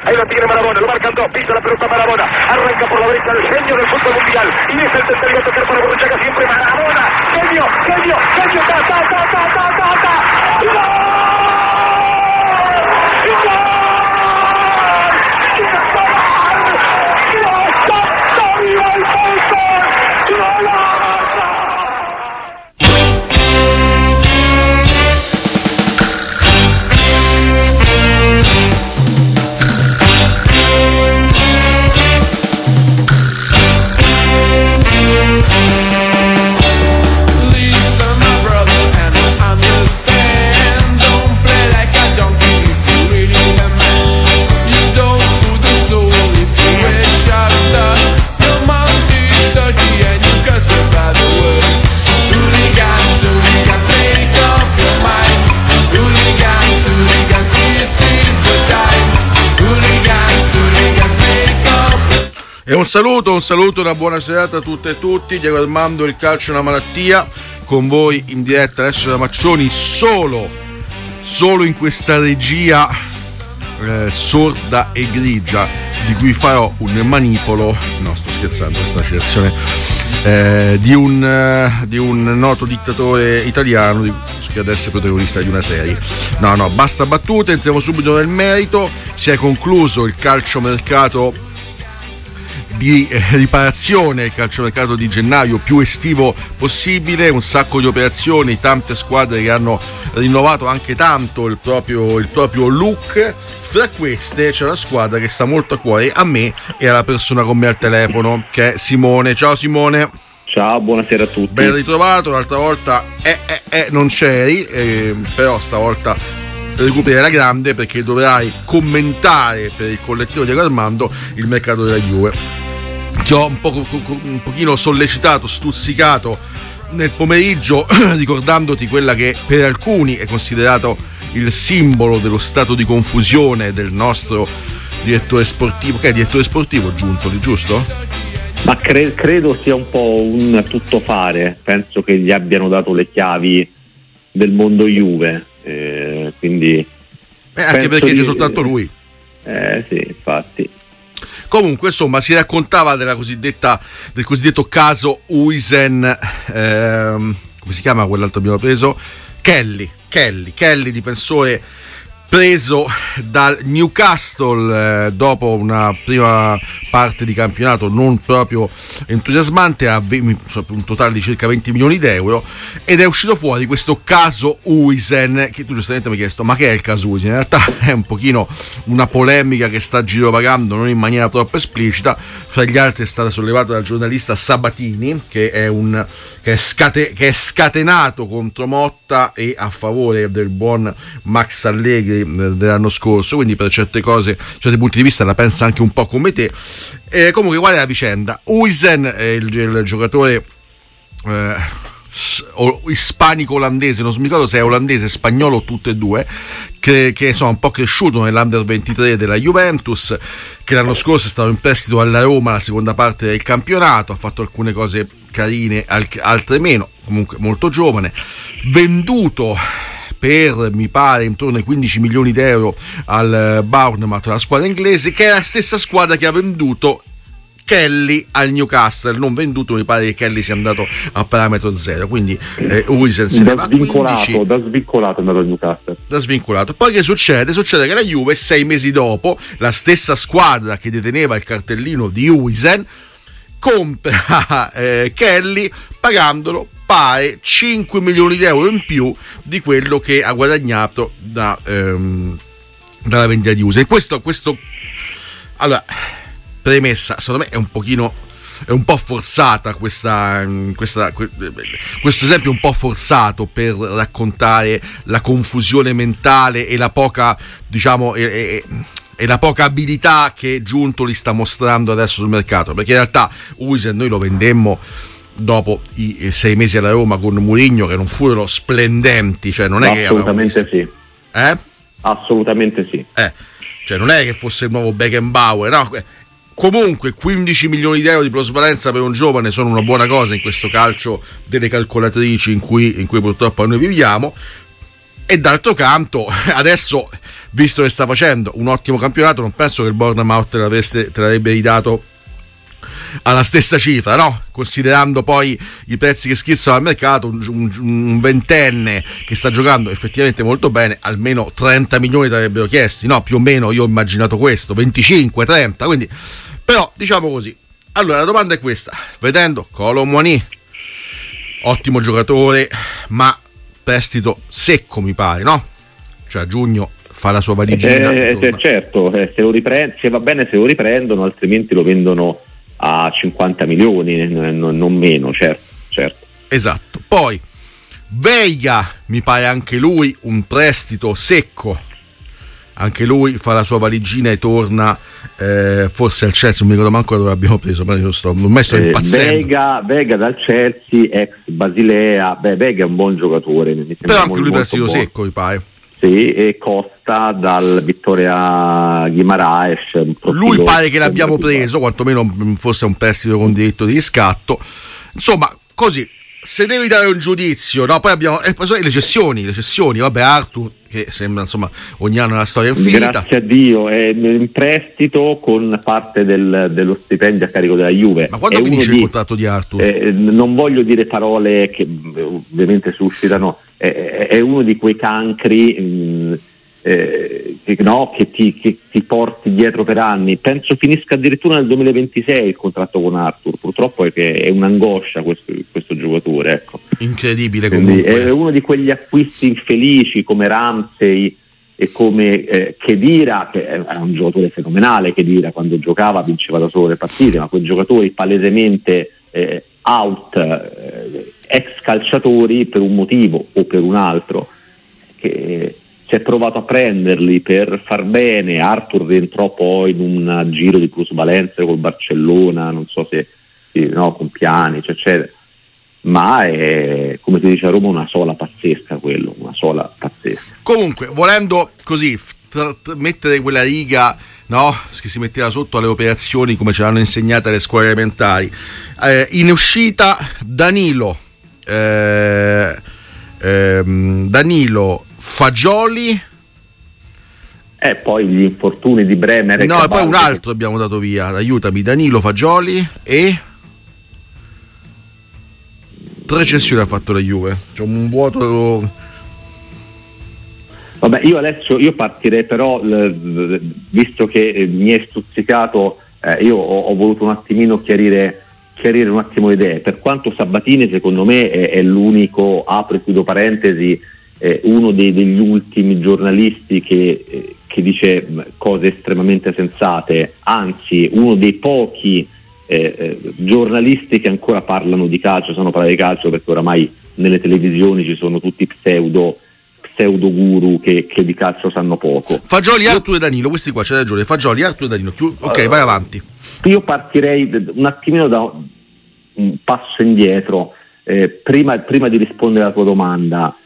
ahí la tiene Marabona, lo marcan dos, pisa la pelota Marabona, arranca por la derecha el genio del fútbol mundial, y es el tercero a tocar para Borruchaga siempre Marabona, genio, E un saluto, una buona serata a tutte e tutti. Diego Armando, il calcio è una malattia, con voi in diretta adesso da Maccioni, solo in questa regia sorda e grigia, di cui farò un manipolo, no sto scherzando, questa è una citazione di un noto dittatore italiano che adesso è protagonista di una serie. No, basta battute, entriamo subito nel merito. Si è concluso il calciomercato di riparazione, il calciomercato di gennaio più estivo possibile, un sacco di operazioni, tante squadre che hanno rinnovato anche tanto il proprio look. Fra queste c'è una squadra che sta molto a cuore a me e alla persona con me al telefono, che è Simone. Ciao Simone. Ciao, buonasera a tutti. Ben ritrovato, l'altra volta non c'eri, però stavolta recuperi la grande, perché dovrai commentare per il collettivo di Armando il mercato della Juve. Ti ho un pochino sollecitato, stuzzicato nel pomeriggio, ricordandoti quella che per alcuni è considerato il simbolo dello stato di confusione del nostro direttore sportivo, che è direttore sportivo Giuntoli, giusto? Ma credo sia un po' un tuttofare, penso che gli abbiano dato le chiavi del mondo Juve, quindi anche perché c'è soltanto lui. Sì, infatti. Comunque, insomma, si raccontava del cosiddetto caso Huijsen, come si chiama quell'altro abbiamo preso? Kelly, difensore preso dal Newcastle dopo una prima parte di campionato non proprio entusiasmante, a un totale di circa 20 milioni d'euro, ed è uscito fuori questo caso Huijsen, che tu giustamente mi hai chiesto ma che è il caso Huijsen. In realtà è un pochino una polemica che sta girovagando non in maniera troppo esplicita. Fra gli altri è stata sollevata dal giornalista Sabatini, che è scatenato contro Motta e a favore del buon Max Allegri dell'anno scorso, quindi per certe cose, certi punti di vista la pensa anche un po' come te. Comunque, qual è la vicenda? Huijsen è il giocatore ispanico-olandese, non mi ricordo se è olandese, spagnolo, tutte e due, che insomma un po' cresciuto nell'Under 23 della Juventus, che l'anno scorso è stato in prestito alla Roma la seconda parte del campionato, ha fatto alcune cose carine, altre meno, comunque molto giovane, venduto per, mi pare, intorno ai 15 milioni d'euro al Bournemouth, la squadra inglese, che è la stessa squadra che ha venduto Kelly al Newcastle. Non venduto, mi pare che Kelly sia andato a parametro zero, quindi Huijsen se ne va a 15. Da svincolato è andato al Newcastle. Da svincolato. Poi che succede? Succede che la Juve 6 mesi dopo, la stessa squadra che deteneva il cartellino di Huijsen compra Kelly, pagandolo pare 5 milioni di euro in più di quello che ha guadagnato dalla vendita di Huijsen. Questo allora, premessa, secondo me è un po' forzata questo esempio, è un po' forzato per raccontare la confusione mentale e la poca, diciamo, e la poca abilità che Giuntoli sta mostrando adesso sul mercato, perché in realtà Huijsen noi lo vendemmo dopo i 6 mesi alla Roma con Mourinho, che non furono splendenti, cioè non è che assolutamente sì. Assolutamente sì. Cioè non è che fosse il nuovo Beckenbauer, no? Comunque 15 milioni di euro di plusvalenza per un giovane sono una buona cosa in questo calcio delle calcolatrici in cui purtroppo noi viviamo. E d'altro canto adesso visto che sta facendo un ottimo campionato, non penso che il Bournemouth te l'avrebbe ridato alla stessa cifra, no? Considerando poi i prezzi che schizzano al mercato, un ventenne che sta giocando effettivamente molto bene, almeno 30 milioni ti avrebbero chiesti, no? Più o meno io ho immaginato questo, 25, 30, quindi, però diciamo così. Allora la domanda è questa: vedendo Kolo Muani, ottimo giocatore, ma prestito secco mi pare, no? Cioè a giugno fa la sua valigina, certo, se va bene se lo riprendono, altrimenti lo vendono a 50 milioni, non meno, certo. Esatto. Poi Veiga mi pare anche lui un prestito secco, anche lui fa la sua valigina e torna forse al Chelsea, non mi ricordo manco dove l'abbiamo preso, ma io ormai sto impazzendo. Veiga dal Chelsea, ex Basilea. Veiga è un buon giocatore, però anche lui prestito secco mi pare. Sì, e Costa dal Vittoria Guimaraes. Lui pare che l'abbiamo preso, quantomeno forse un prestito con diritto di riscatto. Insomma, così, se devi dare un giudizio, no? Poi abbiamo poi le cessioni, vabbè, Arthur, che sembra insomma ogni anno una storia infinita. Grazie a Dio, è in prestito con parte dello stipendio a carico della Juve. Ma quando finisce il contratto di Arthur? Non voglio dire parole che ovviamente suscitano, è uno di quei cancri che ti porti dietro per anni. Penso finisca addirittura nel 2026 il contratto con Arthur. Purtroppo è un'angoscia questo giocatore, ecco. Incredibile. Quindi comunque è uno di quegli acquisti infelici come Ramsey e come Khedira, che è un giocatore fenomenale. Khedira quando giocava vinceva da solo le partite, ma quei giocatori palesemente out, ex calciatori per un motivo o per un altro, che si è provato a prenderli per far bene. Arthur rientrò poi in un giro di plusvalenza col Barcellona, non so se con Pjanic eccetera, ma è, come si dice a Roma, una sola pazzesca. Comunque, volendo così mettere quella riga, no, che si metteva sotto alle operazioni come ce l'hanno insegnate alle scuole elementari, in uscita Danilo Fagioli, poi gli infortuni di Bremer e e poi un altro abbiamo dato via, aiutami, Danilo, Fagioli e 3 cessioni ha fatto la Juve, c'è un vuoto. Vabbè, io partirei però, visto che mi è stuzzicato, io ho voluto un attimino chiarire un attimo le idee. Per quanto Sabatini secondo me è l'unico, apro e chiudo parentesi, uno degli ultimi giornalisti che dice cose estremamente sensate, anzi uno dei pochi giornalisti che ancora parlano di calcio, sanno parlare di calcio, perché oramai nelle televisioni ci sono tutti pseudo guru che di calcio sanno poco. Fagioli, Arthur e Danilo, questi qua c'è ragione, Fagioli, Arthur e Danilo, ok, vai avanti. Io partirei un attimino da un passo indietro, prima di rispondere alla tua domanda.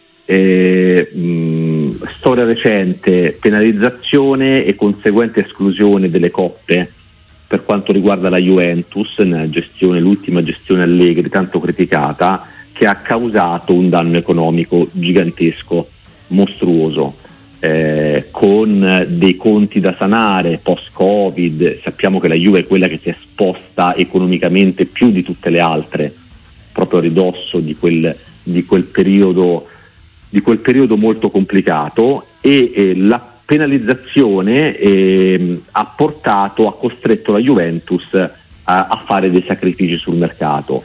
Storia recente, penalizzazione e conseguente esclusione delle coppe per quanto riguarda la Juventus l'ultima gestione Allegri tanto criticata, che ha causato un danno economico gigantesco, mostruoso, con dei conti da sanare post-Covid. Sappiamo che la Juve è quella che si è esposta economicamente più di tutte le altre, proprio a ridosso di quel periodo molto complicato, e la penalizzazione ha costretto la Juventus a fare dei sacrifici sul mercato.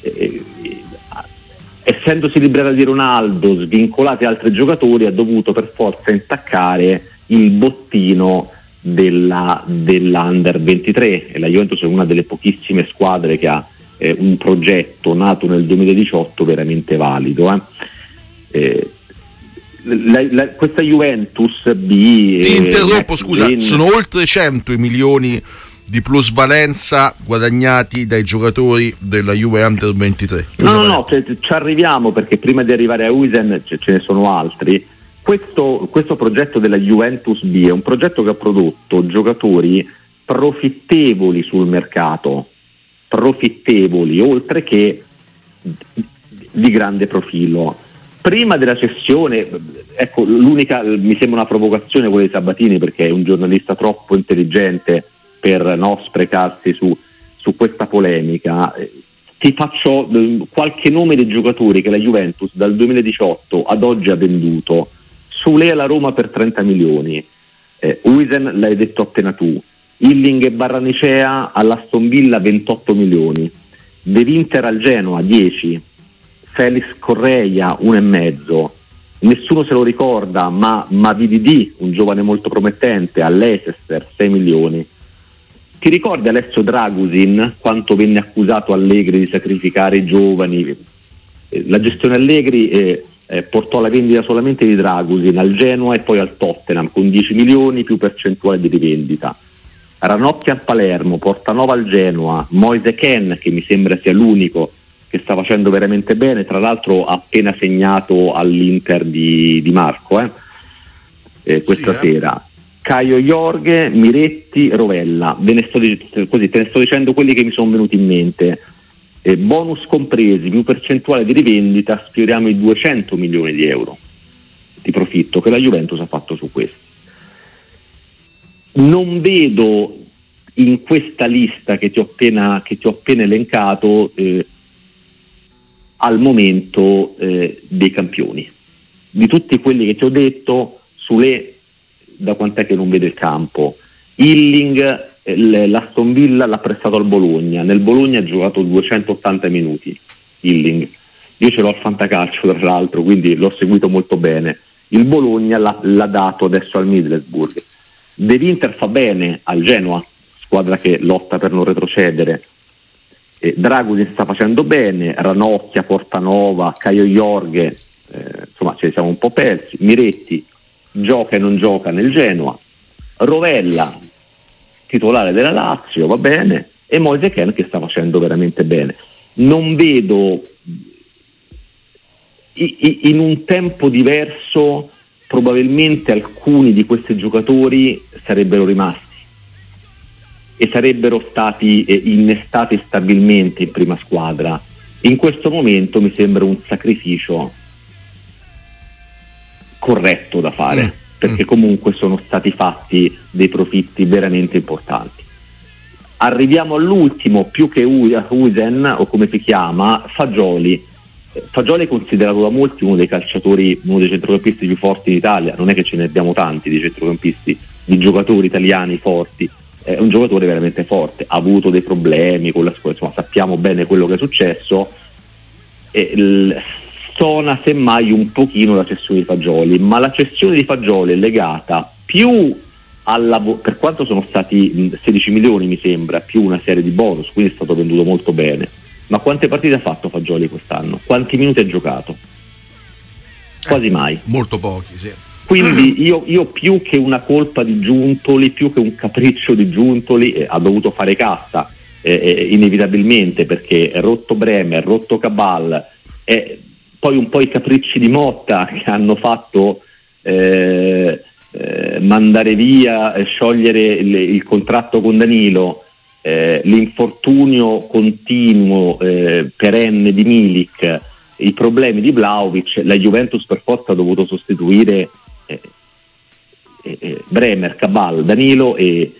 Essendosi liberata di Ronaldo, svincolati altri giocatori, ha dovuto per forza intaccare il bottino dell'Under 23, e la Juventus è una delle pochissime squadre che ha un progetto nato nel 2018 veramente valido. Questa Juventus B, ti interrompo, scusa, sono oltre 100 i milioni di plusvalenza guadagnati dai giocatori della Juve Under 23. No, ci arriviamo, perché prima di arrivare a Huijsen ce ne sono altri. Questo progetto della Juventus B è un progetto che ha prodotto giocatori profittevoli sul mercato, oltre che di grande profilo. prima della cessione, ecco, l'unica, mi sembra una provocazione quella di Sabatini, perché è un giornalista troppo intelligente per non sprecarsi su questa polemica. Ti faccio qualche nome dei giocatori che la Juventus dal 2018 ad oggi ha venduto. Sule alla Roma per 30 milioni, Huijsen l'hai detto appena tu, Illing e Barranicea all'Aston Villa 28 milioni, De Winter al Genoa 10, Felix Correia 1,5, nessuno se lo ricorda, ma VDD, un giovane molto promettente, all'Leicester 6 milioni. Ti ricordi Alessio Dragusin quanto venne accusato Allegri di sacrificare i giovani? La gestione Allegri portò alla vendita solamente di Dragusin al Genoa e poi al Tottenham con 10 milioni più percentuale di rivendita. Ranocchia al Palermo, Portanova al Genoa, Moise Kean, che mi sembra sia l'unico che sta facendo veramente bene, tra l'altro ha appena segnato all'Inter di Marco questa sera. Caio Jorge, Miretti, Rovella, te ne sto dicendo quelli che mi sono venuti in mente. Bonus compresi, più percentuale di rivendita, sfioriamo i 200 milioni di euro di profitto che la Juventus ha fatto su questo. Non vedo in questa lista che ti ho appena elencato al momento dei campioni. Di tutti quelli che ti ho detto, Sule da quant'è che non vede il campo? Illing, l'Aston Villa l'ha prestato al Bologna, nel Bologna ha giocato 280 minuti Illing, io ce l'ho al fantacalcio tra l'altro, quindi l'ho seguito molto bene. Il Bologna l'ha dato adesso al Middlesbrough. De Winter fa bene al Genoa, squadra che lotta per non retrocedere. Dragusin sta facendo bene, Ranocchia, Portanova, Caio Jorge, insomma ce ne siamo un po' persi. Miretti gioca e non gioca nel Genoa, Rovella titolare della Lazio, va bene, e Moise Kean che sta facendo veramente bene. Non vedo in un tempo diverso, probabilmente alcuni di questi giocatori sarebbero rimasti e sarebbero stati innestati stabilmente in prima squadra. In questo momento mi sembra un sacrificio corretto da fare, perché comunque sono stati fatti dei profitti veramente importanti. Arriviamo all'ultimo, più che Huijsen o come si chiama, Fagioli. Fagioli è considerato da molti uno dei calciatori, uno dei centrocampisti più forti d'Italia. Non è che ce ne abbiamo tanti di centrocampisti, di giocatori italiani forti. È un giocatore veramente forte, ha avuto dei problemi con la squadra, insomma sappiamo bene quello che è successo. Stona semmai un pochino la cessione di Fagioli, ma la cessione di Fagioli è legata più per quanto sono stati 16 milioni mi sembra, più una serie di bonus, quindi è stato venduto molto bene. Ma quante partite ha fatto Fagioli quest'anno? Quanti minuti ha giocato? Quasi mai. Molto pochi, sì. Quindi io più che una colpa di Giuntoli, più che un capriccio di Giuntoli, ha dovuto fare cassa inevitabilmente, perché è rotto Bremer, rotto Cabal, poi un po' i capricci di Motta che hanno fatto mandare via, sciogliere il contratto con Danilo, l'infortunio continuo perenne di Milik, i problemi di Vlahovic. La Juventus per forza ha dovuto sostituire Bremer, Cabal, Danilo e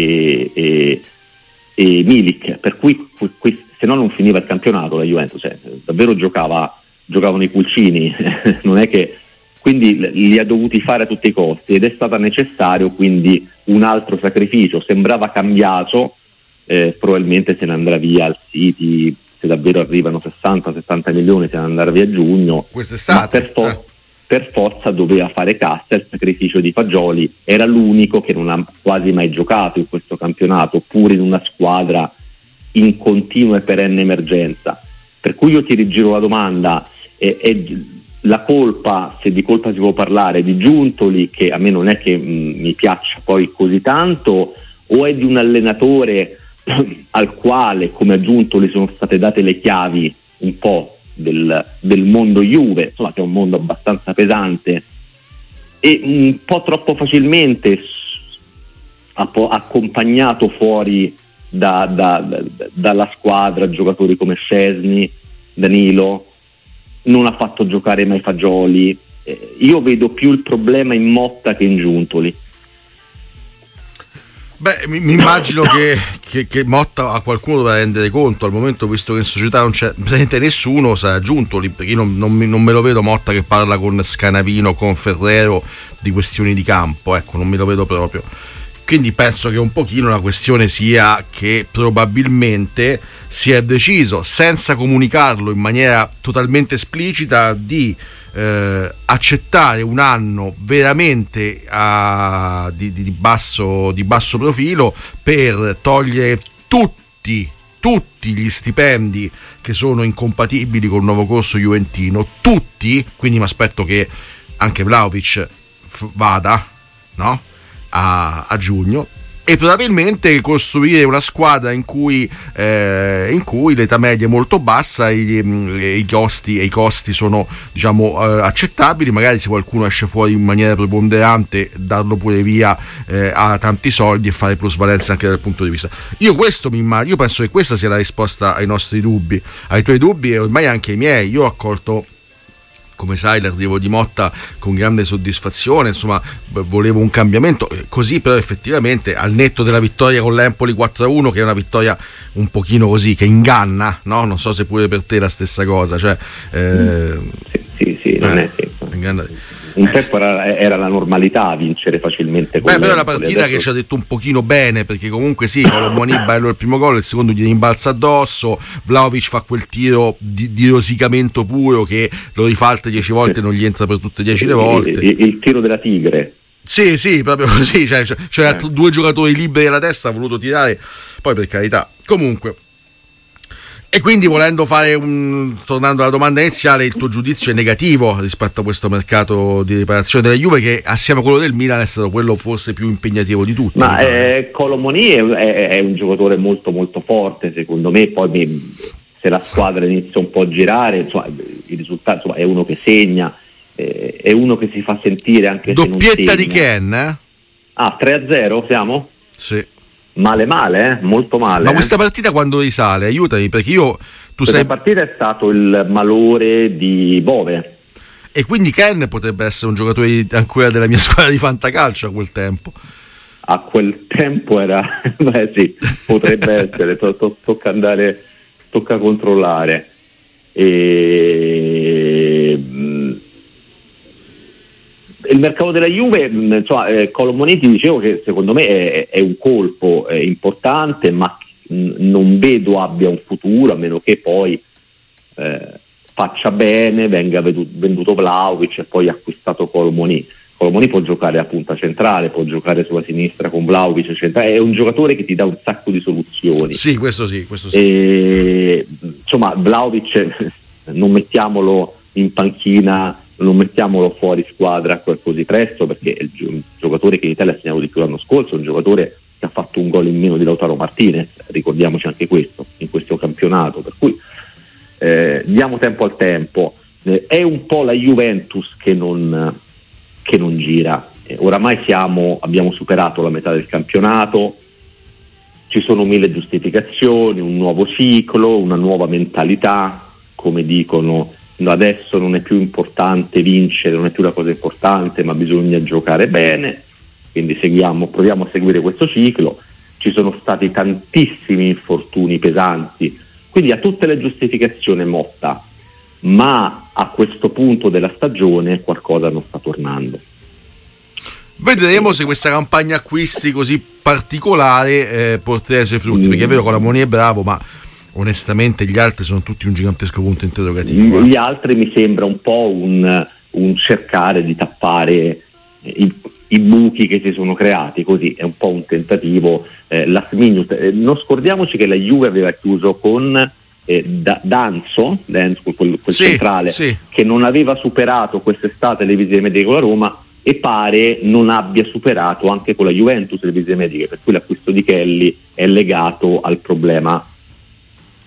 Milik, per cui se no non finiva il campionato la Juventus, davvero giocavano i pulcini non è che, quindi li ha dovuti fare a tutti i costi ed è stato necessario quindi un altro sacrificio. Sembrava cambiato, probabilmente se ne andrà via al City, se davvero arrivano 60-70 milioni se ne andrà via a giugno, quest'estate, ma per forza doveva fare cassa. Il sacrificio di Fagioli era l'unico che non ha quasi mai giocato in questo campionato, pur in una squadra in continua e perenne emergenza. Per cui io ti rigiro la domanda, è la colpa, se di colpa si può parlare, di Giuntoli, che a me non è che mi piaccia poi così tanto, o è di un allenatore al quale, come a Giuntoli, sono state date le chiavi un po' del mondo Juve, insomma che è un mondo abbastanza pesante e un po' troppo facilmente accompagnato fuori dalla squadra giocatori come Szczesny, Danilo, non ha fatto giocare mai Fagioli. Io vedo più il problema in Motta che in Giuntoli. Beh, mi immagino che Motta a qualcuno dovrà rendere conto. Al momento, visto che in società non c'è praticamente nessuno, sarà Giuntoli, perché io non me lo vedo Motta che parla con Scanavino, con Ferrero di questioni di campo, ecco, non me lo vedo proprio. Quindi penso che un pochino la questione sia che probabilmente si è deciso, senza comunicarlo in maniera totalmente esplicita, di accettare un anno veramente di basso profilo, per togliere tutti gli stipendi che sono incompatibili col nuovo corso juventino, tutti. Quindi mi aspetto che anche Vlahovic vada, no? A giugno, e probabilmente costruire una squadra in cui l'età media è molto bassa e i costi sono, diciamo, accettabili. Magari se qualcuno esce fuori in maniera preponderante, darlo pure via a tanti soldi e fare plusvalenza anche dal punto di vista. Io penso che questa sia la risposta ai nostri dubbi, ai tuoi dubbi e ormai anche ai miei. Io ho accolto, come sai, l'arrivo di Motta con grande soddisfazione, insomma, volevo un cambiamento, così. Però effettivamente, al netto della vittoria con l'Empoli 4-1, che è una vittoria un pochino così, che inganna, no? Non so se pure per te è la stessa cosa, cioè sì, non è inganna. Un tempo era la normalità vincere facilmente con però è una partita che ci ha detto un pochino bene, perché comunque sì, Colomoni bello il primo gol, il secondo gli rimbalza addosso, Vlahovic fa quel tiro di rosicamento puro che lo rifà altre 10 volte e non gli entra per tutte 10 le volte. Il tiro della tigre. Sì, proprio così, cioè, c'era due giocatori liberi alla destra, ha voluto tirare, poi per carità. Comunque, e quindi, volendo fare tornando alla domanda iniziale, il tuo giudizio è negativo rispetto a questo mercato di riparazione della Juve, che assieme a quello del Milan è stato quello forse più impegnativo di tutti. Ma Colomoni è un giocatore molto molto forte, secondo me. Poi se la squadra inizia un po' a girare, insomma, il risultato, insomma, è uno che segna, è uno che si fa sentire anche se non segna. Doppietta di Ken, 3-0 siamo? Sì. Male, molto male. Ma questa partita quando risale? Aiutami, perché questa partita è stato il malore di Bove. E quindi Ken potrebbe essere un giocatore ancora della mia squadra di fantacalcio a quel tempo. A quel tempo era, sì, potrebbe essere, tocca controllare. Il mercato della Juve, Colomoni, ti dicevo che secondo me è un colpo importante, ma non vedo abbia un futuro, a meno che poi faccia bene, venga venduto Vlahovic e poi acquistato Colomoni. Colomoni può giocare a punta centrale, può giocare sulla sinistra con Vlahovic centrale, è un giocatore che ti dà un sacco di soluzioni. Sì, questo sì. Insomma, Vlahovic non mettiamolo in panchina, non mettiamolo fuori squadra così presto, perché è il giocatore che in Italia ha segnato di più l'anno scorso, è un giocatore che ha fatto un gol in meno di Lautaro Martinez, ricordiamoci anche questo in questo campionato, per cui diamo tempo al tempo. È un po' la Juventus che non gira. Oramai abbiamo superato la metà del campionato, ci sono 1000 giustificazioni, un nuovo ciclo, una nuova mentalità, come dicono. Adesso non è più importante vincere, non è più la cosa importante, ma bisogna giocare bene, quindi proviamo a seguire questo ciclo. Ci sono stati tantissimi infortuni pesanti, quindi ha tutte le giustificazioni Motta, ma a questo punto della stagione qualcosa non sta tornando. Vedremo se questa campagna acquisti così particolare porterà i suoi frutti, perché è vero che Colomoni è bravo, ma onestamente gli altri sono tutti un gigantesco punto interrogativo. Gli altri mi sembra un po' un cercare di tappare i buchi che si sono creati, così è un po' un tentativo last minute. Non scordiamoci che la Juve aveva chiuso con Danzo, quel centrale, sì, che non aveva superato quest'estate le visite mediche con la Roma, e pare non abbia superato anche con la Juventus le visite mediche, per cui l'acquisto di Kelly è legato al problema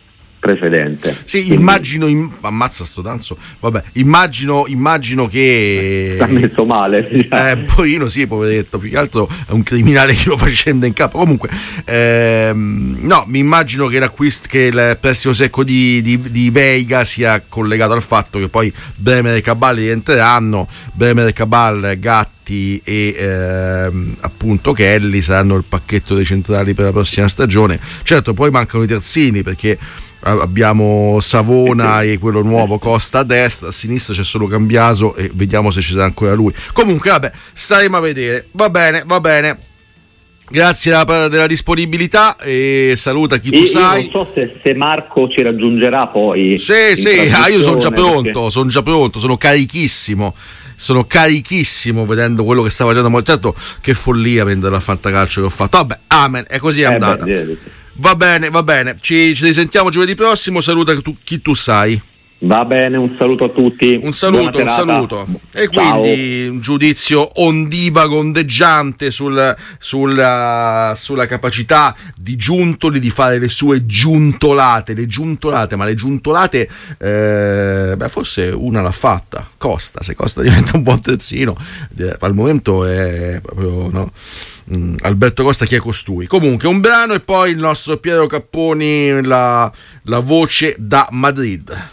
precedente. Sì, quindi immagino, ammazza sto danzo, vabbè, immagino che sta messo male, poverino, sì, poveretto, più che altro è un criminale che lo fa scendere in capo. Comunque no, mi immagino che il prestito secco di Veiga sia collegato al fatto che poi Bremer e Cabal rientreranno. Bremer e Cabal, Gatti e appunto Kelly saranno il pacchetto dei centrali per la prossima stagione. Certo, poi mancano i terzini, perché abbiamo Savona e quello nuovo Costa a destra, a sinistra c'è solo Cambiaso e vediamo se ci sarà ancora lui. Comunque vabbè, staremo a vedere. Va bene. Grazie della disponibilità e saluta chi tu sai. Io non so se Marco ci raggiungerà poi. Sì, io sono già pronto, sono carichissimo vedendo quello che stava facendo. Certo, che follia vendere la fantacalcio che ho fatto. Vabbè, amen, è così è andata. Va bene, ci risentiamo giovedì prossimo. Saluta chi tu sai. Va bene, un saluto a tutti. Un saluto. E quindi un giudizio ondivago, ondeggiante sulla capacità di Giuntoli di fare le sue giuntolate, ma le giuntolate forse una l'ha fatta, Costa. Se Costa diventa un buon terzino, al momento è proprio, no? Alberto Costa, chi è costui? Comunque un brano e poi il nostro Piero Capponi, la voce da Madrid.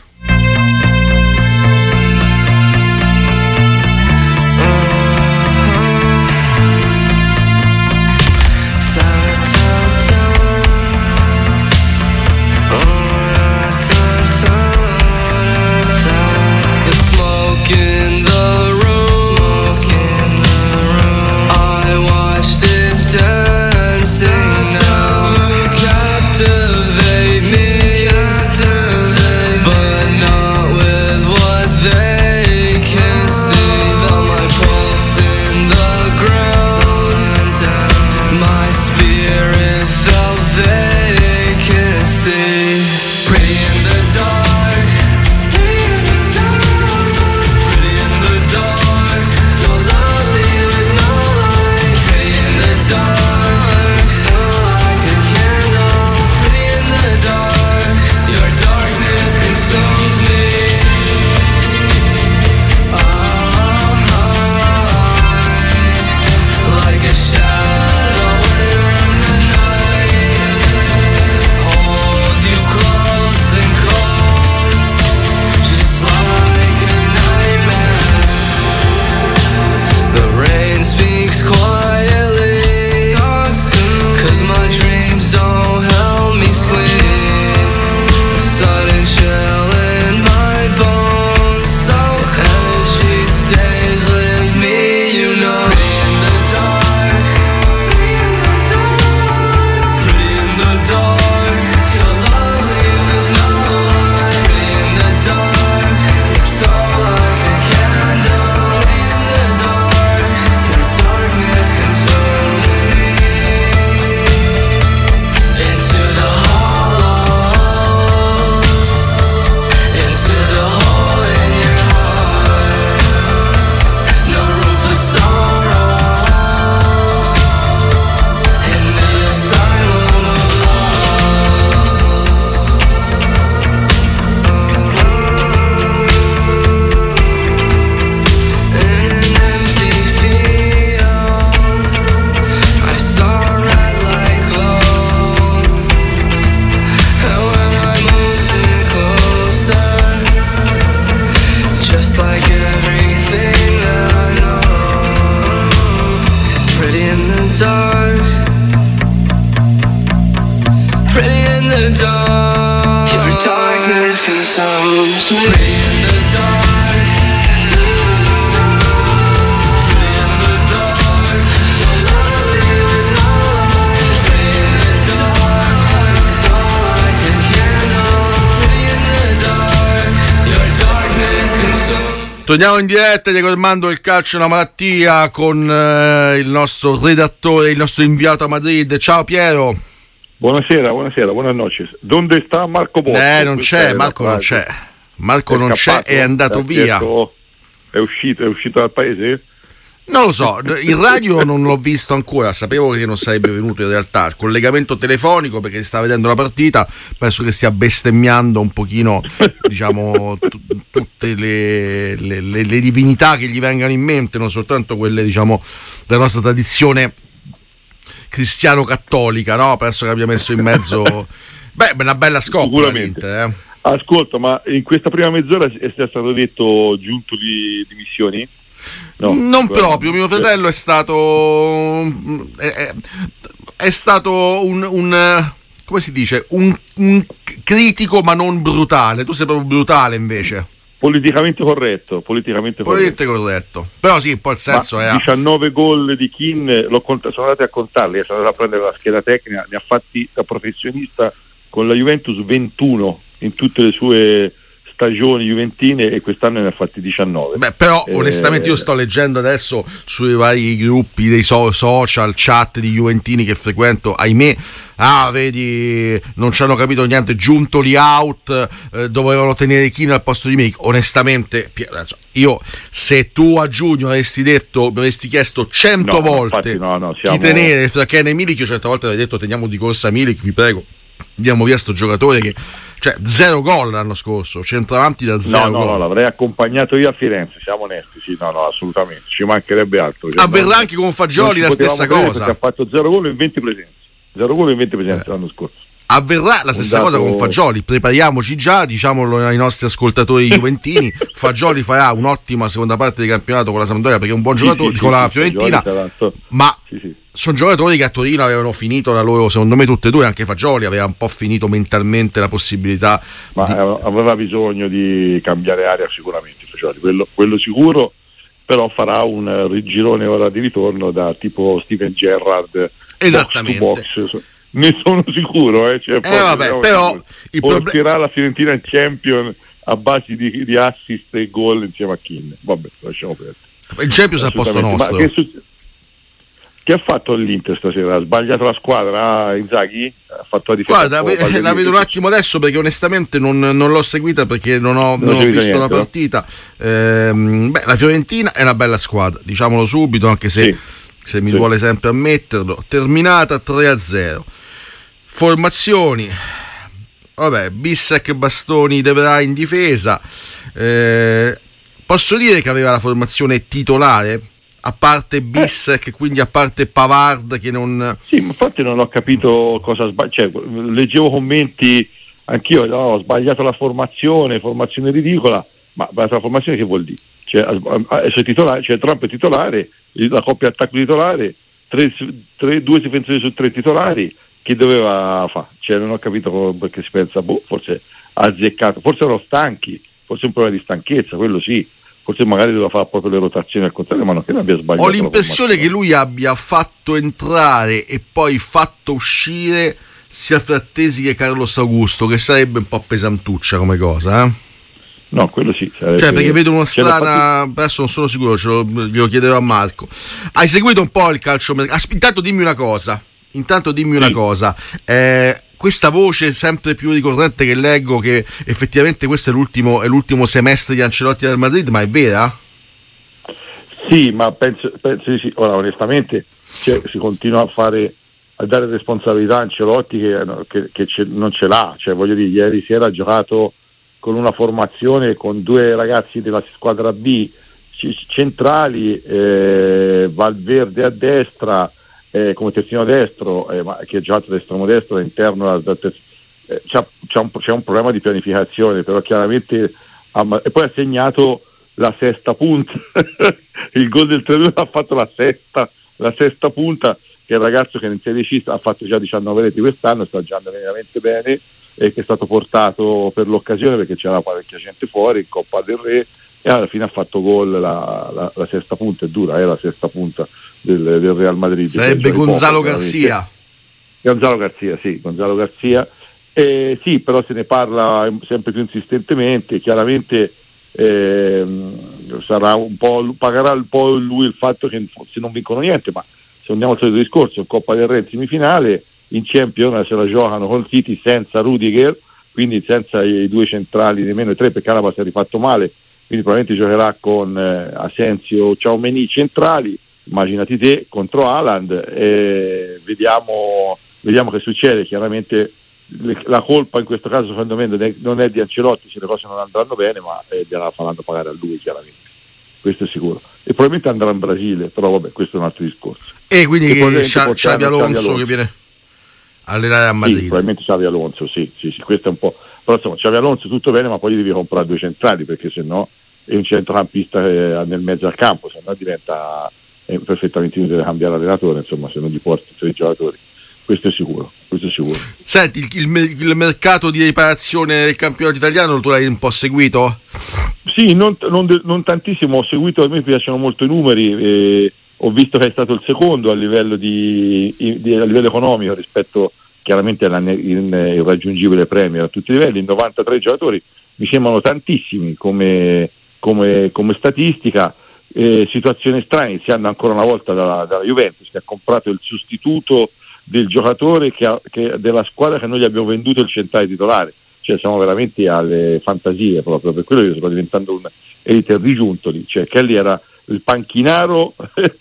Torniamo in diretta ricordando il calcio è una malattia con il nostro redattore, il nostro inviato a Madrid. Ciao Piero. Buonasera, buenas noches. Dove sta Marco Pozzo? Non c'è, Marco non c'è. Marco non c'è, è andato via. È uscito dal paese? Non lo so, in radio non l'ho visto ancora, sapevo che non sarebbe venuto in realtà, il collegamento telefonico perché si sta vedendo la partita, penso che stia bestemmiando un pochino, diciamo, tutte le divinità che gli vengano in mente, non soltanto quelle, diciamo, della nostra tradizione cristiano-cattolica, no? Penso che abbia messo in mezzo una bella scoppa l'Inter, Ascolta, ma in questa prima mezz'ora è stato detto giunto di dimissioni? No, non proprio, mio fratello è stato un come si dice, un critico ma non brutale. Tu sei proprio brutale invece. Politicamente corretto. Però sì, poi il senso è 19 gol di Keane, sono andati a contarli, sono andati a prendere la scheda tecnica, ne ha fatti da professionista con la Juventus 21 in tutte le sue stagioni juventine e quest'anno ne ha fatti 19. Però onestamente io sto leggendo adesso sui vari gruppi dei social, chat di juventini che frequento, ahimè, vedi, non ci hanno capito niente, Giuntoli out, dovevano tenere Keane al posto di Milik. Onestamente io, se tu a giugno mi avresti chiesto 100 volte chi tenere fra Keane e Milik, io 100 volte avrei detto teniamo di corsa Milik, vi prego, andiamo via sto giocatore che, cioè, 0 gol l'anno scorso, centravanti da 0 gol. No, l'avrei accompagnement io a Firenze, siamo onesti, sì, no, assolutamente, ci mancherebbe altro. Avverrà anche con Fagioli la stessa cosa. Ha fatto 0 gol in 20 presenze, l'anno scorso. Avverrà la stessa cosa con Fagioli, prepariamoci già, diciamolo ai nostri ascoltatori juventini, Fagioli farà un'ottima seconda parte di campionato con la Sampdoria perché è un buon giocatore, con la Fiorentina, ma sono giocatori che a Torino avevano finito la loro, secondo me tutte e due, anche Fagioli aveva un po' finito mentalmente la possibilità, ma aveva bisogno di cambiare aria sicuramente Fagioli, quello sicuro, però farà un rigirone ora di ritorno da tipo Steven Gerrard, esattamente, box to box. Ne sono sicuro, però porterà la Fiorentina in Champions a base di assist e gol insieme a Keane. Vabbè, lasciamo perdere. Il Champions è al posto nostro. Ma che ha fatto l'Inter stasera? Ha sbagliato la squadra, Inzaghi? Ha fatto la difesa. Guarda, la vedo un attimo adesso perché onestamente non l'ho seguita perché non ho visto la partita. La Fiorentina è una bella squadra, diciamolo subito, anche se mi vuole sempre ammetterlo. Terminata 3-0. Formazioni, Bissek, Bastoni, De Vrij in difesa. Posso dire che aveva la formazione titolare? A parte Bissek, quindi a parte Pavard che non... Sì, ma infatti non ho capito cosa leggevo commenti anch'io, ho sbagliato la formazione ridicola, ma la formazione che vuol dire? Trump è titolare, la coppia attacco titolare, due difensori su 3 titolari, che doveva fare? Non ho capito perché si pensa, forse ha azzeccato, forse erano stanchi, forse un problema di stanchezza, quello sì, forse magari doveva fare proprio le rotazioni al contrario, ma non che abbia sbagliato. Ho l'impressione che lui abbia fatto entrare e poi fatto uscire sia Frattesi che Carlos Augusto, che sarebbe un po' pesantuccia come cosa, No, quello sì. Perché vedo una strana. Adesso non sono sicuro, glielo chiederò a Marco. Hai seguito un po' il calcio? Intanto dimmi una cosa. Questa voce sempre più ricorrente che leggo, che effettivamente questo è l'ultimo semestre di Ancelotti del Madrid, ma è vera? Sì, ma penso di sì. Ora, onestamente, si continua a dare responsabilità a Ancelotti che non ce l'ha. Voglio dire, ieri sera ha giocato con una formazione con 2 ragazzi della squadra B centrali, Valverde a destra, come terzino destro, ma che ha giocato da estremo destro all'interno c'è un problema di pianificazione, però chiaramente e poi ha segnato la sesta punta il gol del 3-2 ha fatto la sesta punta, che è il ragazzo che in Serie C ha fatto già 19 reti quest'anno, sta giocando veramente bene, e che è stato portato per l'occasione perché c'era parecchia gente fuori in Coppa del Re, e alla fine ha fatto gol la sesta punta, è dura, è la sesta punta del Real Madrid. Sarebbe Gonzalo Garcia. Gonzalo Garcia. Sì, però se ne parla sempre più insistentemente, chiaramente sarà pagherà un po' lui il fatto che forse non vincono niente, ma se andiamo al solito discorso, in Coppa del Re in semifinale, in Champions se la giocano col City senza Rudiger, quindi senza i 2 centrali, nemmeno i 3, perché Alaba si è rifatto male quindi probabilmente giocherà con Asensio, Tchouaméni centrali, immaginati te, contro Haaland, e vediamo che succede. Chiaramente la colpa in questo caso secondo me non è di Ancelotti se le cose non andranno bene, ma gliela faranno pagare a lui, chiaramente, questo è sicuro, e probabilmente andrà in Brasile, però vabbè, questo è un altro discorso. E quindi Xabi Alonso che viene allenare a Madrid. Sì, probabilmente Xabi Alonso, sì, questo è un po', però insomma Xabi Alonso tutto bene, ma poi devi comprare 2 centrali, perché sennò è un centrocampista nel mezzo al campo, se no diventa perfettamente inutile cambiare allenatore, insomma, se non gli porti 3 giocatori. Questo è sicuro. Senti, il mercato di riparazione del campionato italiano tu l'hai un po' seguito? Sì, non tantissimo, ho seguito, a me piacciono molto i numeri, ho visto che è stato il secondo a livello a livello economico rispetto chiaramente all'irraggiungibile Premier a tutti i livelli, 93 giocatori mi sembrano tantissimi come statistica. Situazione strana, iniziando ancora una volta dalla Juventus, che ha comprato il sostituto del giocatore della squadra che noi gli abbiamo venduto il centrale titolare, cioè siamo veramente alle fantasie, proprio per quello io sto diventando un elite rigiuntoli, cioè Kelly era il panchinaro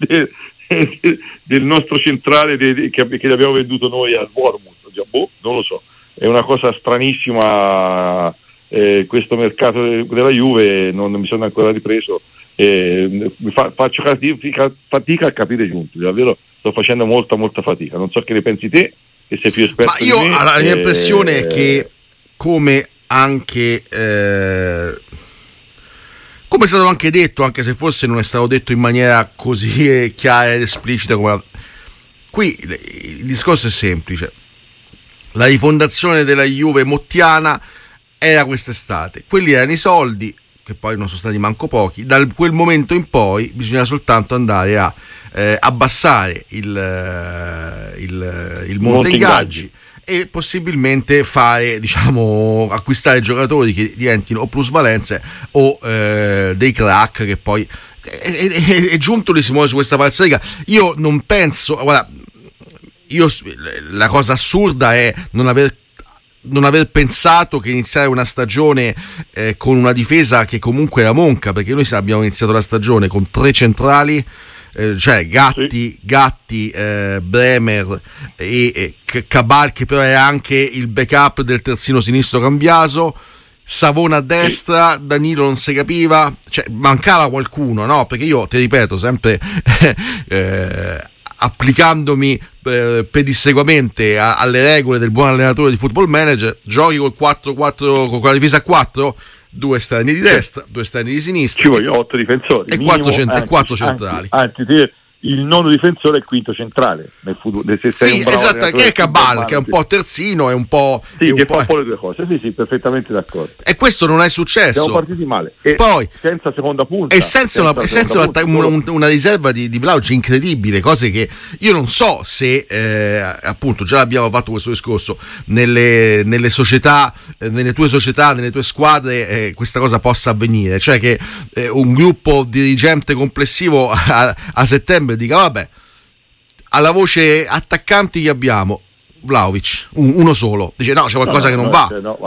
del nostro centrale che gli abbiamo venduto noi al Bournemouth. Non lo so, è una cosa stranissima, questo mercato della Juve non mi sono ancora ripreso. Faccio fatica a capire Giuntoli, davvero sto facendo molta fatica, non so che ne pensi te, che sei più esperto. Ma io la mia impressione è che come anche come è stato anche detto, anche se forse non è stato detto in maniera così chiara ed esplicita come qui il discorso è semplice: la rifondazione della Juve mottiana era quest'estate, quelli erano i soldi, che poi non sono stati manco pochi. Da quel momento in poi bisogna soltanto andare a abbassare il monte ingaggi e possibilmente fare, diciamo, acquistare giocatori che diventino o plusvalenze o dei crack, che poi è Giuntoli si muove su questa falsariga. Io non penso, guarda, la cosa assurda è non aver pensato che iniziare una stagione con una difesa che comunque era monca, perché noi abbiamo iniziato la stagione con 3 centrali, cioè Gatti, Bremer e Cabal, che però era anche il backup del terzino sinistro Cambiaso, Savona a destra, Danilo non si capiva, cioè mancava qualcuno, no? Perché io ti ripeto sempre applicandomi pedissequamente alle regole del buon allenatore di Football Manager, giochi col 4-4 con la difesa a 4, 2 esterni di destra, 2 esterni di sinistra, ci vogliono 8 difensori e 4 centrali. Anzi, il nono difensore è il quinto centrale nel futuro. Sì, esatto, che è Cabal, che è un po' terzino e un po'. Sì, che fa un po' le due cose. Sì, perfettamente d'accordo. E questo non è successo. Siamo partiti male. E poi senza seconda punta. E senza una riserva di Vlahovic incredibile, cose che io non so se appunto già abbiamo fatto questo discorso nelle società, nelle tue società, nelle tue squadre, questa cosa possa avvenire, cioè che un gruppo dirigente complessivo a settembre dica vabbè, alla voce attaccanti che abbiamo Vlahovic, uno solo, dice no, c'è qualcosa che non va.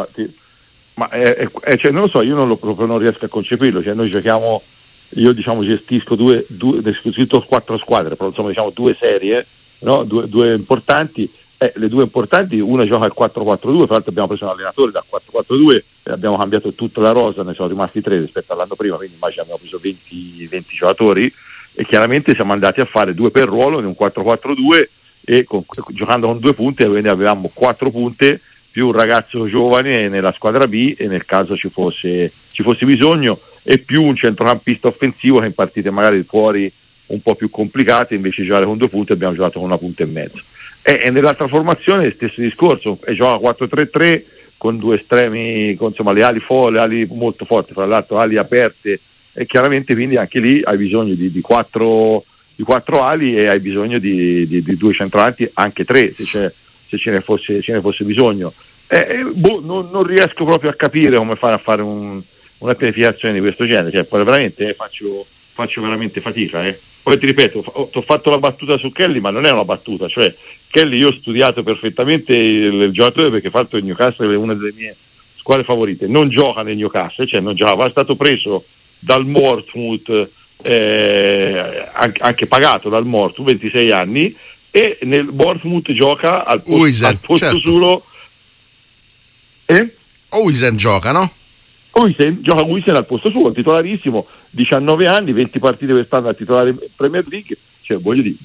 Cioè, non lo so, io non riesco a concepirlo, cioè noi giochiamo, io diciamo gestisco due 4 squadre, però insomma diciamo 2 serie, no? due importanti, le 2 importanti, una gioca al 4-4-2, tra l'altro abbiamo preso un allenatore da 4-4-2 e abbiamo cambiato tutta la rosa, ne sono rimasti 3 rispetto all'anno prima, quindi immagino abbiamo preso 20 giocatori, e chiaramente siamo andati a fare 2 per ruolo in un 4-4-2 e giocando con 2 punte, quindi avevamo 4 punte più un ragazzo giovane nella squadra B, e nel caso ci fosse bisogno, e più un centrocampista offensivo che in partite magari fuori un po' più complicate, invece di giocare con 2 punte abbiamo giocato con 1 punta e mezzo. E nell'altra formazione stesso discorso, e gioca 4-3-3 con 2 estremi, con insomma le ali molto forti, fra l'altro ali aperte, e chiaramente quindi anche lì hai bisogno di 4 ali, e hai bisogno di 2 centravanti, anche 3 se ce ne fosse bisogno. Non riesco proprio a capire come fare a fare una pianificazione di questo genere, cioè poi veramente faccio veramente fatica. Poi ti ripeto, ti ho fatto la battuta su Kelly, ma non è una battuta, cioè Kelly io ho studiato perfettamente il giocatore, perché fatto il Newcastle è una delle mie squadre favorite, non gioca nel Newcastle, cioè non giocava, è stato preso dal Portsmouth, anche pagato dal Portsmouth, 26 anni, e nel Portsmouth gioca al posto certo. suo. Huijsen gioca, no? Gioca Huijsen al posto suo, titolarissimo, 19 anni, 20 partite quest'anno a titolare Premier League, cioè voglio dire,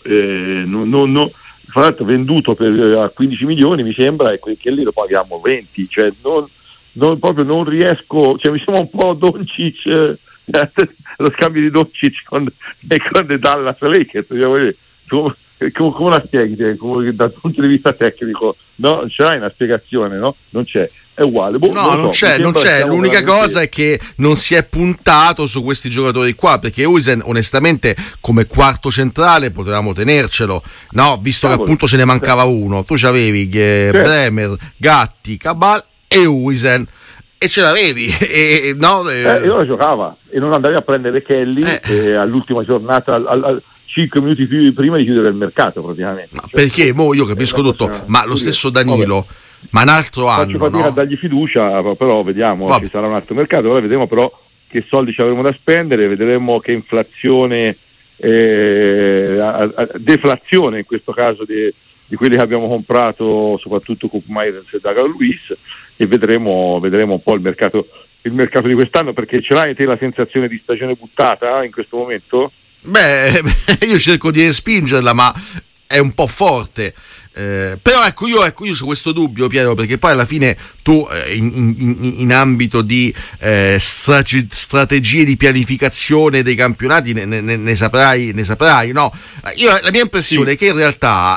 fra l'altro venduto a 15 milioni mi sembra, e che lì lo paghiamo 20, cioè proprio non riesco, cioè mi sembra un po' Doncic, lo scambio di Doncic con The Dallas Lakers, come la spieghi dal punto di vista tecnico? No, non c'è una spiegazione, no? Non c'è, è uguale. Non c'è. L'unica cosa è che non si è puntato su questi giocatori qua, perché Huijsen onestamente come quarto centrale potevamo tenercelo, no? Visto che appunto ce ne mancava uno. Tu c'avevi Bremer, Gatti, Cabal e Huijsen, e ce l'avevi, e ora giocava e non andavi a prendere Kelly all'ultima giornata, 5 minuti prima di chiudere il mercato praticamente. Ma perché? Io capisco tutto, ma lo stesso Danilo, ma un altro anno. Faccio fatica a dargli fiducia, però vediamo, ci sarà un altro mercato, ora vedremo però che soldi ci avremo da spendere, vedremo che inflazione, deflazione in questo caso di quelli che abbiamo comprato, soprattutto con Myers e Dagan Luiz, e vedremo un po' il mercato di quest'anno, perché ce l'hai te la sensazione di stagione buttata in questo momento? Beh, io cerco di respingerla, ma è un po' forte. Però ecco io ho questo dubbio, Piero, perché poi alla fine tu in ambito di strategie di pianificazione dei campionati ne saprai, no? La mia impressione è che in realtà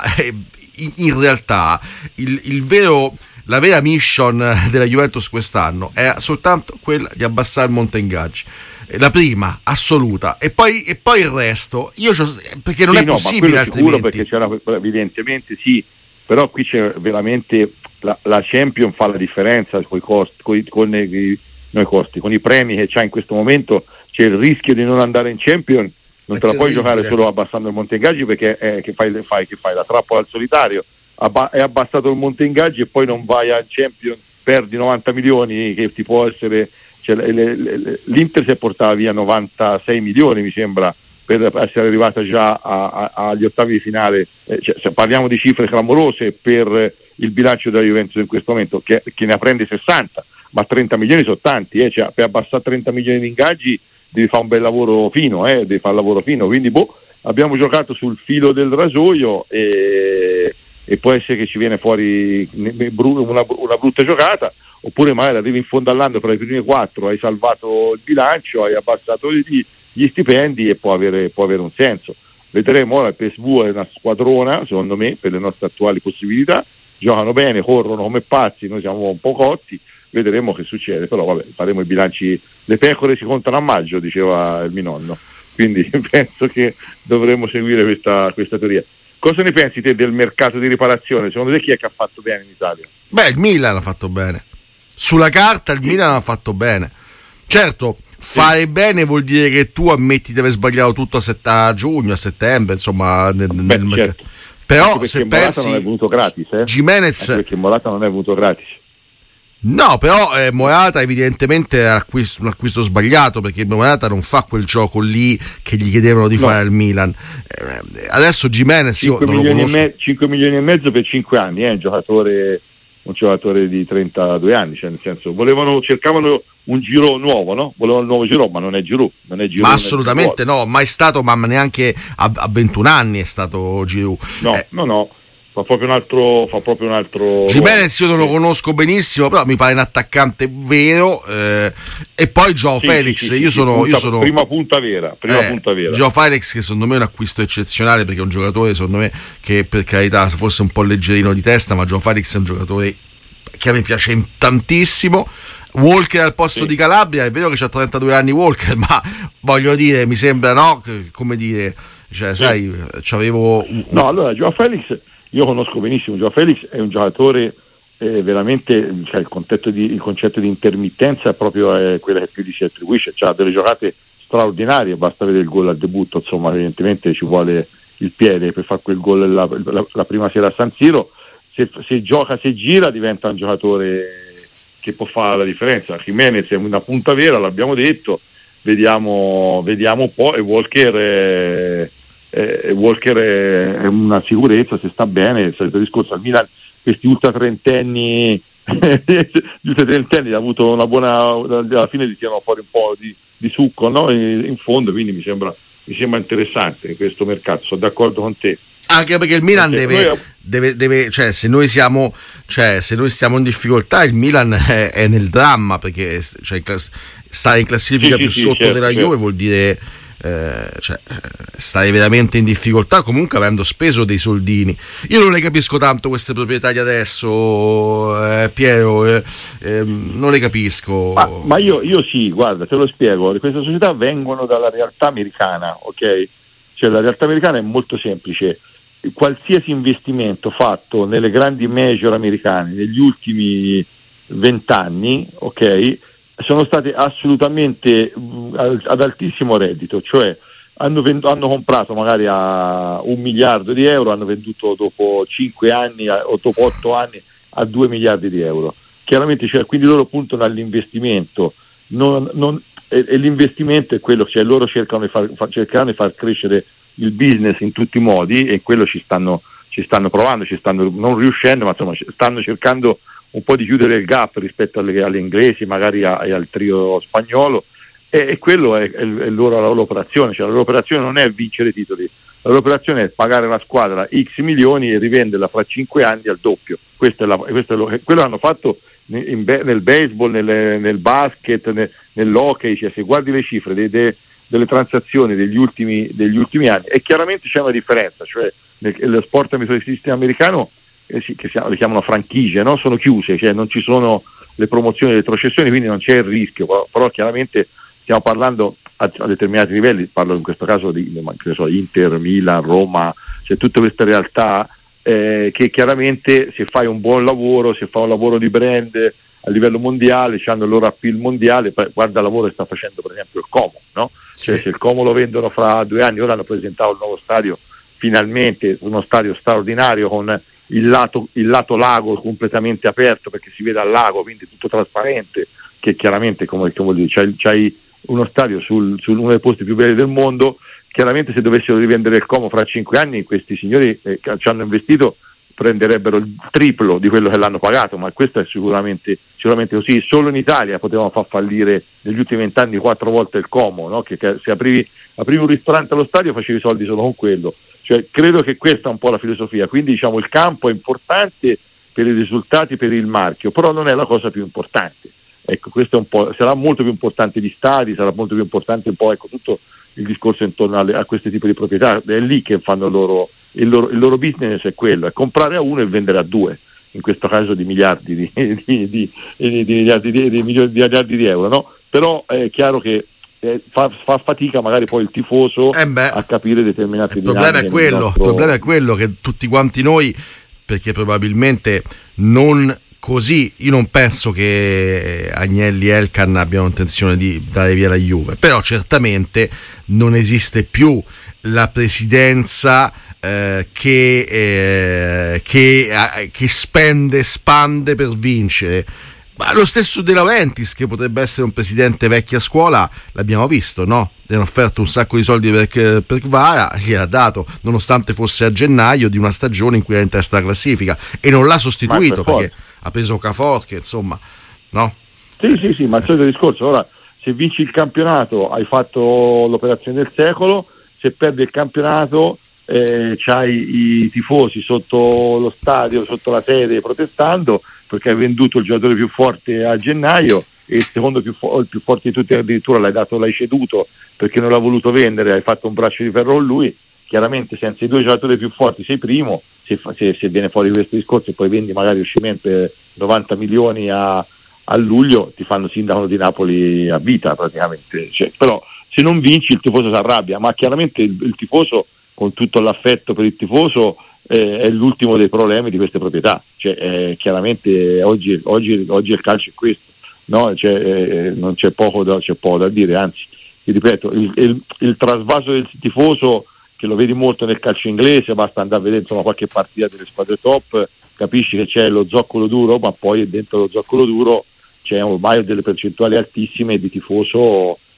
la vera mission della Juventus quest'anno è soltanto quella di abbassare il monte ingaggi, la prima assoluta, e poi il resto perché non è possibile altrimenti. Perché c'era evidentemente però qui c'è veramente la Champions fa la differenza con i premi che c'ha in questo momento. C'è il rischio di non andare in Champions, non te la puoi giocare solo abbassando il monte ingaggi, perché che fai la trappola al solitario. È abbassato il monte ingaggi e poi non vai a Champions, perdi 90 milioni che ti può essere, cioè, l'Inter si è portata via 96 milioni mi sembra per essere arrivata già agli ottavi di finale, se parliamo di cifre clamorose per il bilancio della Juventus in questo momento, che ne prende 60, ma 30 milioni sono tanti, cioè, per abbassare 30 milioni di ingaggi devi fare un bel lavoro fino, devi fare un lavoro fino, quindi abbiamo giocato sul filo del rasoio e può essere che ci viene fuori una brutta giocata, oppure magari arrivi in fondo all'anno per le prime 4, hai salvato il bilancio, hai abbassato gli stipendi e può avere un senso. Vedremo. Ora il PSV è una squadrona, secondo me, per le nostre attuali possibilità, giocano bene, corrono come pazzi, noi siamo un po' cotti, vedremo che succede, però vabbè, faremo i bilanci, le pecore si contano a maggio, diceva il mio nonno, quindi penso che dovremmo seguire questa teoria. Cosa ne pensi te del mercato di riparazione? Secondo te chi è che ha fatto bene in Italia? Beh, il Milan ha fatto bene. Sulla carta il Milan ha fatto bene. Certo, fare bene vuol dire che tu ammetti di aver sbagliato tutto a giugno, a settembre, insomma, nel mercato. Certo. Però se pensi, non è venuto gratis, Gimenez, perché Morata non è venuto gratis. No, però Morata evidentemente è un acquisto sbagliato, perché Morata non fa quel gioco lì che gli chiedevano di fare al Milan. Adesso Gimenez 5 milioni e mezzo per 5 anni, un giocatore di 32 anni, cioè nel senso cercavano un Giroud nuovo, no? Volevano il nuovo Giroud, ma non è Giroud. Ma assolutamente no, mai stato, ma neanche a 21 anni è stato Giroud. No. Fa proprio un altro Gimenez io non lo conosco benissimo, però mi pare un attaccante vero, e poi Joao Felix, io sono prima punta vera. Joao Felix, che secondo me è un acquisto eccezionale, perché è un giocatore, secondo me, che per carità forse un po' leggerino di testa, ma Joao Felix è un giocatore che a me piace tantissimo. Walker al posto di Calabria, è vero che c'ha 32 anni Walker, ma voglio dire, mi sembra, no, come dire, cioè sai, c'avevo No, allora Joao Felix io conosco benissimo. Joao Felix è un giocatore veramente, cioè il concetto di intermittenza è proprio quella che più gli si attribuisce, ha delle giocate straordinarie, basta vedere il gol al debutto, insomma evidentemente ci vuole il piede per fare quel gol la prima sera a San Siro. Se gioca, se gira, diventa un giocatore che può fare la differenza. Gimenez è una punta vera, l'abbiamo detto, vediamo un po'. E Walker è una sicurezza, se sta bene. Il solito discorso al Milan, questi ultra trentenni ha avuto una buona, alla fine gli tirano fuori un po' di succo, no? In fondo, quindi mi sembra interessante questo mercato, sono d'accordo con te. Anche perché il Milan deve cioè se noi stiamo in difficoltà, il Milan è nel dramma, perché stare in classifica più sotto certo, della Juve vuol dire stare veramente in difficoltà, comunque avendo speso dei soldini. Io non le capisco tanto queste proprietà di adesso, Piero, non le capisco. Ma io sì, guarda, te lo spiego. Queste società vengono dalla realtà americana, ok? Cioè la realtà americana è molto semplice. Qualsiasi investimento fatto nelle grandi major americane negli ultimi 20 anni, ok, sono state assolutamente ad altissimo reddito, cioè hanno comprato magari a 1 miliardo di euro, hanno venduto dopo 5 anni o dopo 8 anni a 2 miliardi di euro. Chiaramente, cioè, quindi loro puntano all'investimento, e l'investimento è quello, cioè loro cercano di far crescere il business in tutti i modi, e quello ci stanno provando, non riuscendo, ma insomma stanno cercando un po' di chiudere il gap rispetto alle inglesi, magari e al trio spagnolo, e quello è la loro operazione. Cioè la loro operazione non è vincere titoli, la loro operazione è pagare una squadra X milioni e rivenderla fra 5 anni al doppio. Quello hanno fatto nel baseball, nel basket, nell'hockey. Cioè, se guardi le cifre delle transazioni degli ultimi anni, e chiaramente c'è una differenza, cioè lo sport sistema americano, che le chiamano franchigie, no? Sono chiuse, cioè non ci sono le promozioni, le retrocessioni, quindi non c'è il rischio, però chiaramente stiamo parlando a determinati livelli, parlo in questo caso di Inter, Milan, Roma, cioè tutte queste realtà che chiaramente, se fai un buon lavoro, se fai un lavoro di brand a livello mondiale, hanno il loro appeal mondiale. Guarda il lavoro che sta facendo per esempio il Como, no? Cioè, se il Como lo vendono fra 2 anni, ora hanno presentato il nuovo stadio, finalmente uno stadio straordinario con il lato lago completamente aperto, perché si vede al lago, quindi tutto trasparente, che chiaramente, come dire, c'hai uno stadio su uno dei posti più belli del mondo. Chiaramente, se dovessero rivendere il Como fra 5 anni, questi signori che ci hanno investito prenderebbero il triplo di quello che l'hanno pagato, ma questo è sicuramente così. Solo in Italia potevamo far fallire negli ultimi 20 anni 4 volte il Como, no? Che se aprivi un ristorante allo stadio facevi soldi solo con quello. Cioè, credo che questa è un po' la filosofia. Quindi, diciamo, il campo è importante per i risultati, per il marchio, però non è la cosa più importante. Ecco, questo è un po', sarà molto più importante gli stadi, sarà molto più importante un po', ecco, tutto il discorso intorno a questi tipi di proprietà. È lì che fanno il loro business, è quello, è comprare a uno e vendere a 2, in questo caso di miliardi di miliardi di euro, no? Però è chiaro che fa fatica magari poi il tifoso a capire determinate dinamiche. Il problema è quello che tutti quanti noi, perché probabilmente non così, io non penso che Agnelli e Elkann abbiano intenzione di dare via la Juve, però certamente non esiste più la presidenza che spande per vincere. Ma lo stesso De Laurentiis, che potrebbe essere un presidente vecchia scuola, l'abbiamo visto, no? Gli hanno offerto un sacco di soldi per Kvara, gliel'ha dato, nonostante fosse a gennaio di una stagione in cui era in testa alla classifica, e non l'ha sostituito perché ha preso Okafor, che insomma, no? Sì, ma il solito discorso. Ora, se vinci il campionato hai fatto l'operazione del secolo, se perdi il campionato c'hai i tifosi sotto lo stadio, sotto la sede, protestando perché hai venduto il giocatore più forte a gennaio, e il secondo il più forte di tutti addirittura l'hai ceduto perché non l'ha voluto vendere, hai fatto un braccio di ferro con lui. Chiaramente senza i 2 giocatori più forti sei primo, se viene fuori questo discorso e poi vendi magari Osimhen per 90 milioni a luglio, ti fanno sindaco di Napoli a vita praticamente. Cioè, però se non vinci il tifoso si arrabbia, ma chiaramente il tifoso, con tutto l'affetto per il tifoso, è l'ultimo dei problemi di queste proprietà. Cioè, chiaramente oggi il calcio è questo, no? Non c'è poco da dire, anzi, ti ripeto, il trasvaso del tifoso, che lo vedi molto nel calcio inglese, basta andare a vedere insomma qualche partita delle squadre top, capisci che c'è lo zoccolo duro, ma poi dentro lo zoccolo duro c'è ormai delle percentuali altissime di tifoso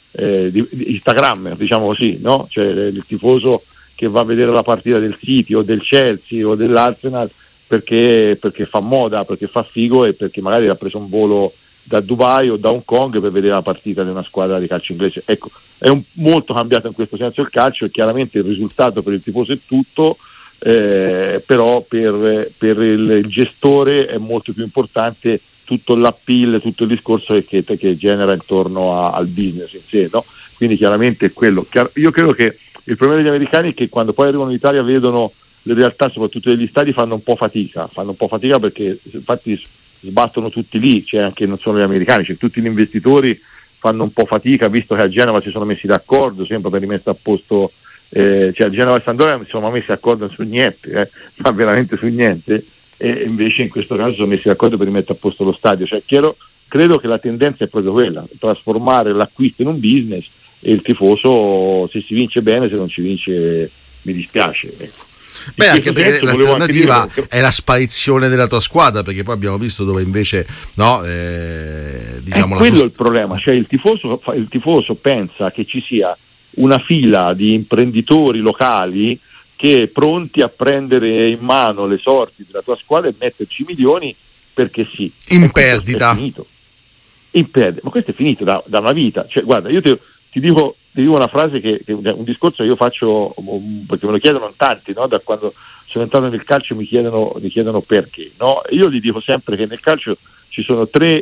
di Instagram, diciamo così, no? Cioè il tifoso che va a vedere la partita del City o del Chelsea o dell'Arsenal perché fa moda, perché fa figo e perché magari ha preso un volo da Dubai o da Hong Kong per vedere la partita di una squadra di calcio inglese. Ecco, è molto cambiato in questo senso il calcio e chiaramente il risultato per il tifoso è tutto, però per il gestore è molto più importante tutto l'appeal, tutto il discorso che genera intorno al business in sé, no? Quindi chiaramente è quello. Io credo che il problema degli americani è che quando poi arrivano in Italia vedono le realtà, soprattutto degli stadi, fanno un po' fatica perché infatti sbattono tutti lì, cioè anche non solo gli americani, cioè tutti gli investitori fanno un po' fatica, visto che a Genova si sono messi d'accordo sempre per rimettere a posto, cioè a Genova e Sampdoria si sono messi d'accordo su niente, ma veramente su niente, e invece in questo caso sono messi d'accordo per rimettere a posto lo stadio. Cioè credo che la tendenza è proprio quella, trasformare l'acquisto in un business, e il tifoso, se si vince bene, se non ci vince mi dispiace, ecco. Beh, anche perché l'alternativa è la sparizione della tua squadra, perché poi abbiamo visto dove invece no, diciamo quello è il problema, cioè il tifoso pensa che ci sia una fila di imprenditori locali che pronti a prendere in mano le sorti della tua squadra e metterci milioni perché sì, in perdita. Ma questo è finito da una vita. Cioè, guarda, io ti dico una frase che un discorso che io faccio, perché me lo chiedono tanti, no? Da quando sono entrato nel calcio mi chiedono perché, no? Io gli dico sempre che nel calcio ci sono tre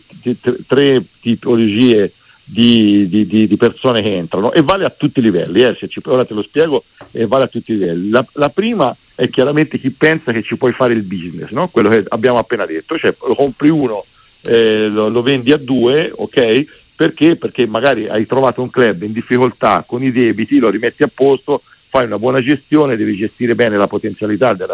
tipologie di persone che entrano, e vale a tutti i livelli, ora te lo spiego, e vale a tutti i livelli. La prima è chiaramente chi pensa che ci puoi fare il business, no? Quello che abbiamo appena detto, cioè lo compri uno, lo vendi a due, ok? Perché magari hai trovato un club in difficoltà con i debiti, lo rimetti a posto, fai una buona gestione, devi gestire bene la potenzialità della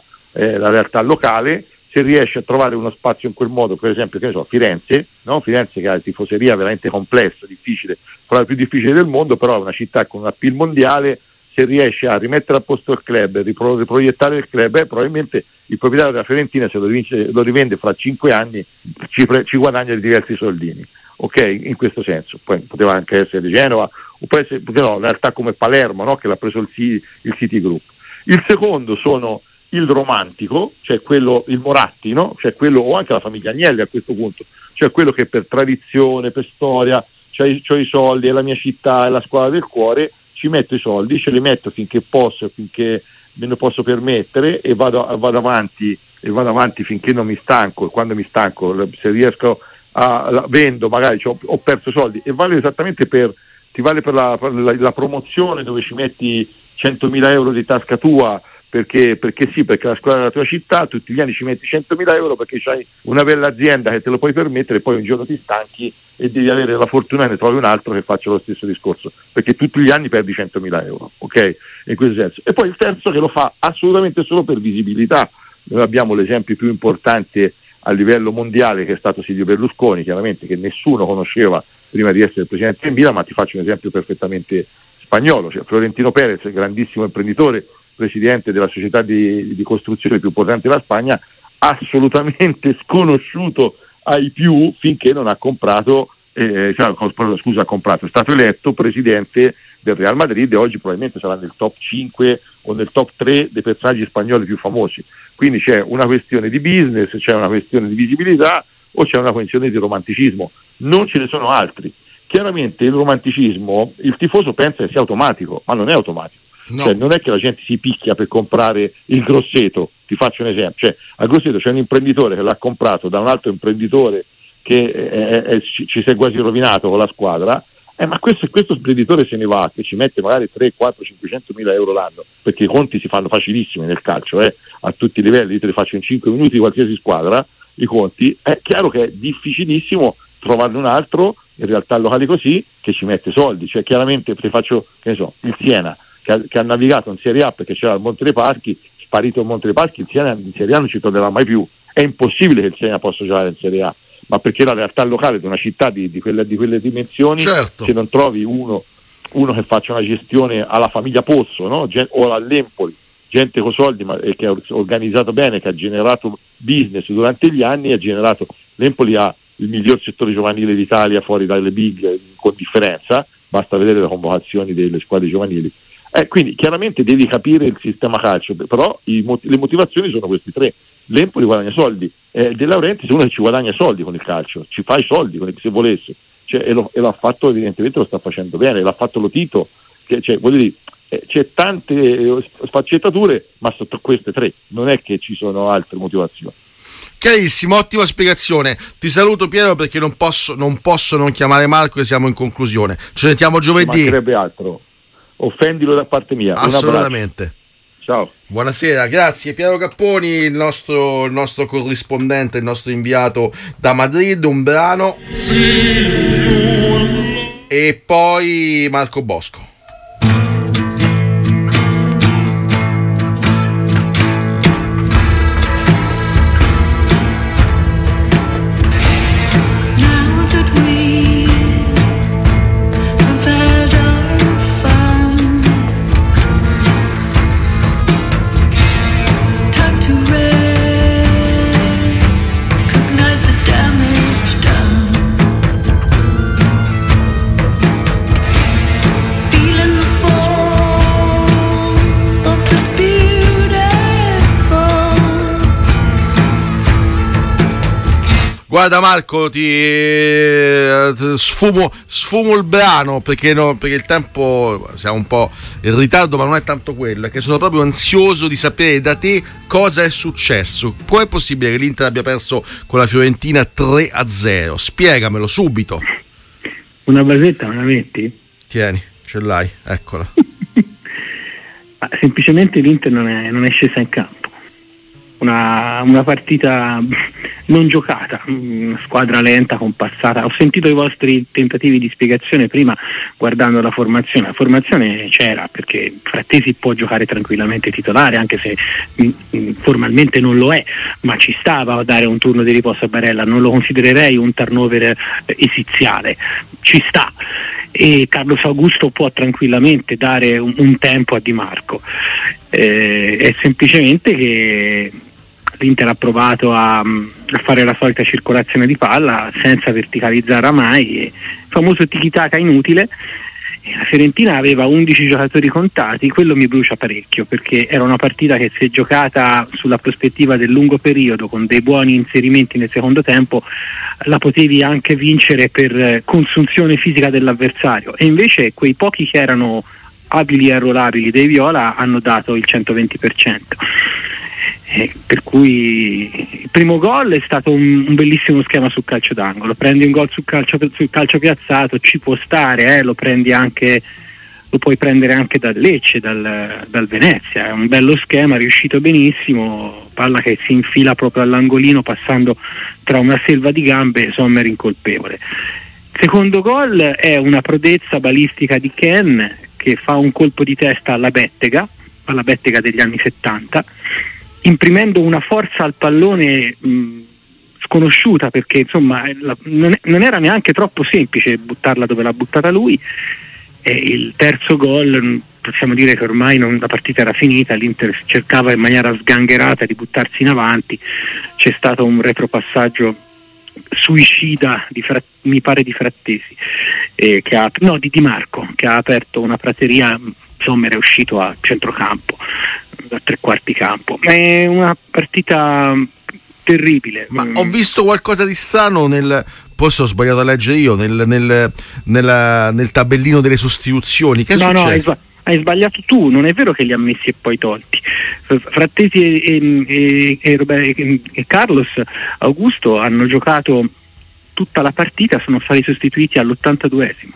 realtà locale. Se riesci a trovare uno spazio in quel modo, per esempio, che ne so, Firenze, no? Firenze che ha la tifoseria veramente complessa, difficile, fra le più difficili del mondo, però è una città con un appeal mondiale. Se riesci a rimettere a posto il club, riproiettare il club, probabilmente il proprietario della Fiorentina, se lo rivende fra 5 anni, ci guadagna di diversi soldini, ok? In questo senso. Poi poteva anche essere di Genova, oppure no, in realtà come Palermo, no? Che l'ha preso il City Group. Il secondo sono il romantico, cioè quello, il Moratti, no? Cioè quello, o anche la famiglia Agnelli a questo punto, cioè quello che per tradizione, per storia, c'ho i soldi, è la mia città, è la squadra del cuore, ci metto i soldi, ce li metto finché posso, finché me ne posso permettere, e vado avanti finché non mi stanco, e quando mi stanco, se riesco vendo, magari ho perso soldi, e vale esattamente ti vale per la promozione, dove ci metti 100.000 euro di tasca tua, perché la squadra della tua città, tutti gli anni ci metti 100.000 euro perché c'hai una bella azienda che te lo puoi permettere, e poi un giorno ti stanchi e devi avere la fortuna e ne trovi un altro che faccia lo stesso discorso, perché tutti gli anni perdi 100.000 euro, ok? In questo senso. E poi il terzo che lo fa assolutamente solo per visibilità. Noi abbiamo l'esempio più importante a livello mondiale, che è stato Silvio Berlusconi, chiaramente, che nessuno conosceva prima di essere presidente del Milan, ma ti faccio un esempio perfettamente spagnolo, cioè Florentino Perez, grandissimo imprenditore, presidente della società di costruzione più importante della Spagna, assolutamente sconosciuto ai più finché non ha è stato eletto presidente del Real Madrid, e oggi probabilmente sarà nel top 5 o nel top 3 dei personaggi spagnoli più famosi. Quindi c'è una questione di business, c'è una questione di visibilità, o c'è una questione di romanticismo. Non ce ne sono altri. Chiaramente il romanticismo, il tifoso pensa che sia automatico, ma non è automatico. No. Cioè, non è che la gente si picchia per comprare il Grosseto, ti faccio un esempio, cioè al Grosseto c'è un imprenditore che l'ha comprato da un altro imprenditore che ci si è quasi rovinato con la squadra, ma questo imprenditore se ne va, che ci mette magari 3, 4, 500.000 euro l'anno, perché i conti si fanno facilissimi nel calcio, a tutti i livelli, io te li faccio in 5 minuti di qualsiasi squadra, i conti. È chiaro che è difficilissimo trovarne un altro in realtà locali così che ci mette soldi. Cioè chiaramente ti faccio, che ne so, il Siena che ha navigato in Serie A perché c'era il Monte dei Paschi, sparito il Monte dei Paschi, il Siena in Serie A non ci tornerà mai più. È impossibile che il Siena possa giocare in Serie A, ma perché la realtà locale di una città di quelle dimensioni, certo, se non trovi uno che faccia una gestione alla famiglia Pozzo, no? O all'Empoli, gente con soldi, ma che ha organizzato bene, che ha generato business durante gli anni, l'Empoli ha il miglior settore giovanile d'Italia fuori dalle big con differenza, basta vedere le convocazioni delle squadre giovanili. Quindi chiaramente devi capire il sistema calcio, però le motivazioni sono questi tre. L'Empoli guadagna soldi, De Laurentiis è uno che ci guadagna soldi con il calcio, ci fa i soldi se volesse, e l'ha fatto, evidentemente lo sta facendo bene, l'ha fatto Lotito, voglio dire, c'è tante sfaccettature, ma sotto queste tre non è che ci sono altre motivazioni. Chiarissimo, ottima spiegazione. Ti saluto Piero, perché non posso non chiamare Marco e siamo in conclusione. Ci sentiamo giovedì. Non mancherebbe altro. Offendilo da parte mia. Assolutamente. Ciao. Buonasera, grazie. Piero Capponi, il nostro corrispondente, il nostro inviato da Madrid, un brano. E poi Marco Bosco. Guarda Marco, ti sfumo il brano perché il tempo, siamo un po' in ritardo, ma non è tanto quello, è che sono proprio ansioso di sapere da te cosa è successo. Com'è possibile che l'Inter abbia perso con la Fiorentina 3-0? Spiegamelo subito. Una basetta me la metti? Tieni, ce l'hai, eccola. Semplicemente l'Inter non è scesa in campo. Una partita non giocata, una squadra lenta, compassata. Ho sentito i vostri tentativi di spiegazione prima guardando la formazione. La formazione c'era, perché Frattesi può giocare tranquillamente titolare, anche se formalmente non lo è, ma ci stava a dare un turno di riposo a Barella. Non lo considererei un turnover esiziale, ci sta. E Carlos Augusto può tranquillamente dare un tempo a Di Marco. È semplicemente che l'Inter ha provato a fare la solita circolazione di palla senza verticalizzare mai, il famoso tiki-taka inutile. La Fiorentina aveva 11 giocatori contati, quello mi brucia parecchio, perché era una partita che, se giocata sulla prospettiva del lungo periodo con dei buoni inserimenti nel secondo tempo, la potevi anche vincere per consunzione fisica dell'avversario, e invece quei pochi che erano abili e arruolabili dei Viola hanno dato il 120%. Per cui il primo gol è stato un bellissimo schema sul calcio d'angolo. Prendi un gol sul calcio piazzato, ci può stare, lo puoi prendere anche dal Lecce, dal Venezia. È un bello schema, riuscito benissimo, palla che si infila proprio all'angolino passando tra una selva di gambe, Sommer incolpevole. Secondo gol è una prodezza balistica di Ken, che fa un colpo di testa alla Bettega degli anni 70, imprimendo una forza al pallone sconosciuta, perché insomma non era neanche troppo semplice buttarla dove l'ha buttata lui. E il terzo gol, possiamo dire che ormai la partita era finita, l'Inter cercava in maniera sgangherata di buttarsi in avanti, c'è stato un retropassaggio suicida mi pare di Frattesi, di Di Marco, che ha aperto una prateria. Sommer è uscito a centrocampo, a tre quarti campo. È una partita terribile. Ma ho visto qualcosa di strano forse ho sbagliato a leggere io, nel tabellino delle sostituzioni. Che è successo? Hai sbagliato tu, non è vero che li ha messi e poi tolti. Frattesi e Carlos Augusto hanno giocato tutta la partita, sono stati sostituiti all'82esimo.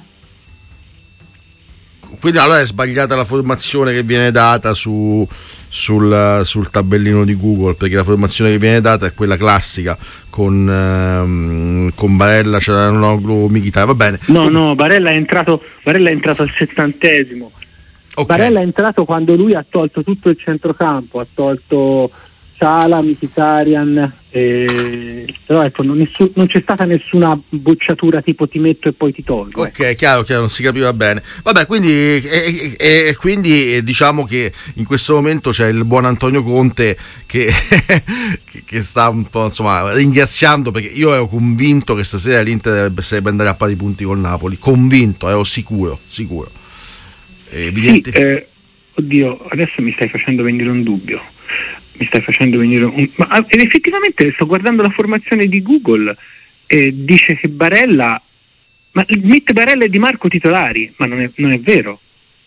Quindi allora è sbagliata la formazione che viene data sul tabellino di Google, perché la formazione che viene data è quella classica con Barella, Cialanoglu, Mkhitaryan, va bene. No, Barella è entrato al 70esimo. Okay. Barella è entrato quando lui ha tolto tutto il centrocampo, ha tolto Sala, Mkhitaryan, però ecco non c'è stata nessuna bocciatura tipo ti metto e poi ti tolgo. Ok, chiaro, non si capiva bene. Vabbè, quindi diciamo che in questo momento c'è il buon Antonio Conte che sta un po', insomma, ringraziando, perché io ero convinto che stasera l'Inter sarebbe andare a pari punti col Napoli, convinto, ero sicuro. Evidente. Oddio, adesso mi stai facendo venire un dubbio. Ma effettivamente sto guardando la formazione di Google e dice che Barella, ma mette Barella e Di Marco titolari, ma non è vero.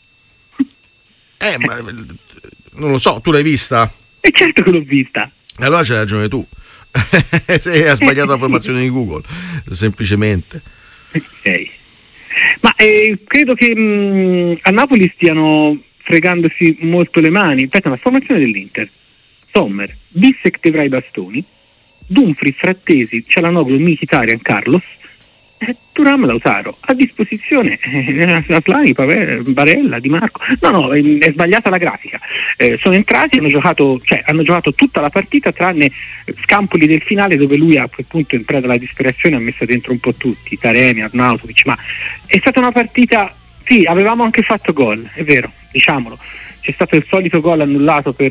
Ma non lo so, tu l'hai vista? Certo che l'ho vista. Allora c'hai ragione tu. Hai sbagliato la formazione di Google, semplicemente. Ok. Ma credo che a Napoli stiano fregandosi molto le mani. Aspetta, la formazione dell'Inter: Sommer, Bissek, De Vrij, Bastoni, Dumfries, Frattesi, Çalhanoğlu, Mkhitaryan, Carlos, Thuram, Lautaro. A disposizione Aslani, Barella, Di Marco. No, è sbagliata la grafica. Sono entrati, hanno giocato tutta la partita tranne Scampoli del finale, dove lui a quel punto, in preda alla disperazione, ha messo dentro un po' tutti, Taremi, Arnautovic, ma è stata una partita. Sì, avevamo anche fatto gol, è vero, diciamolo. C'è stato il solito gol annullato per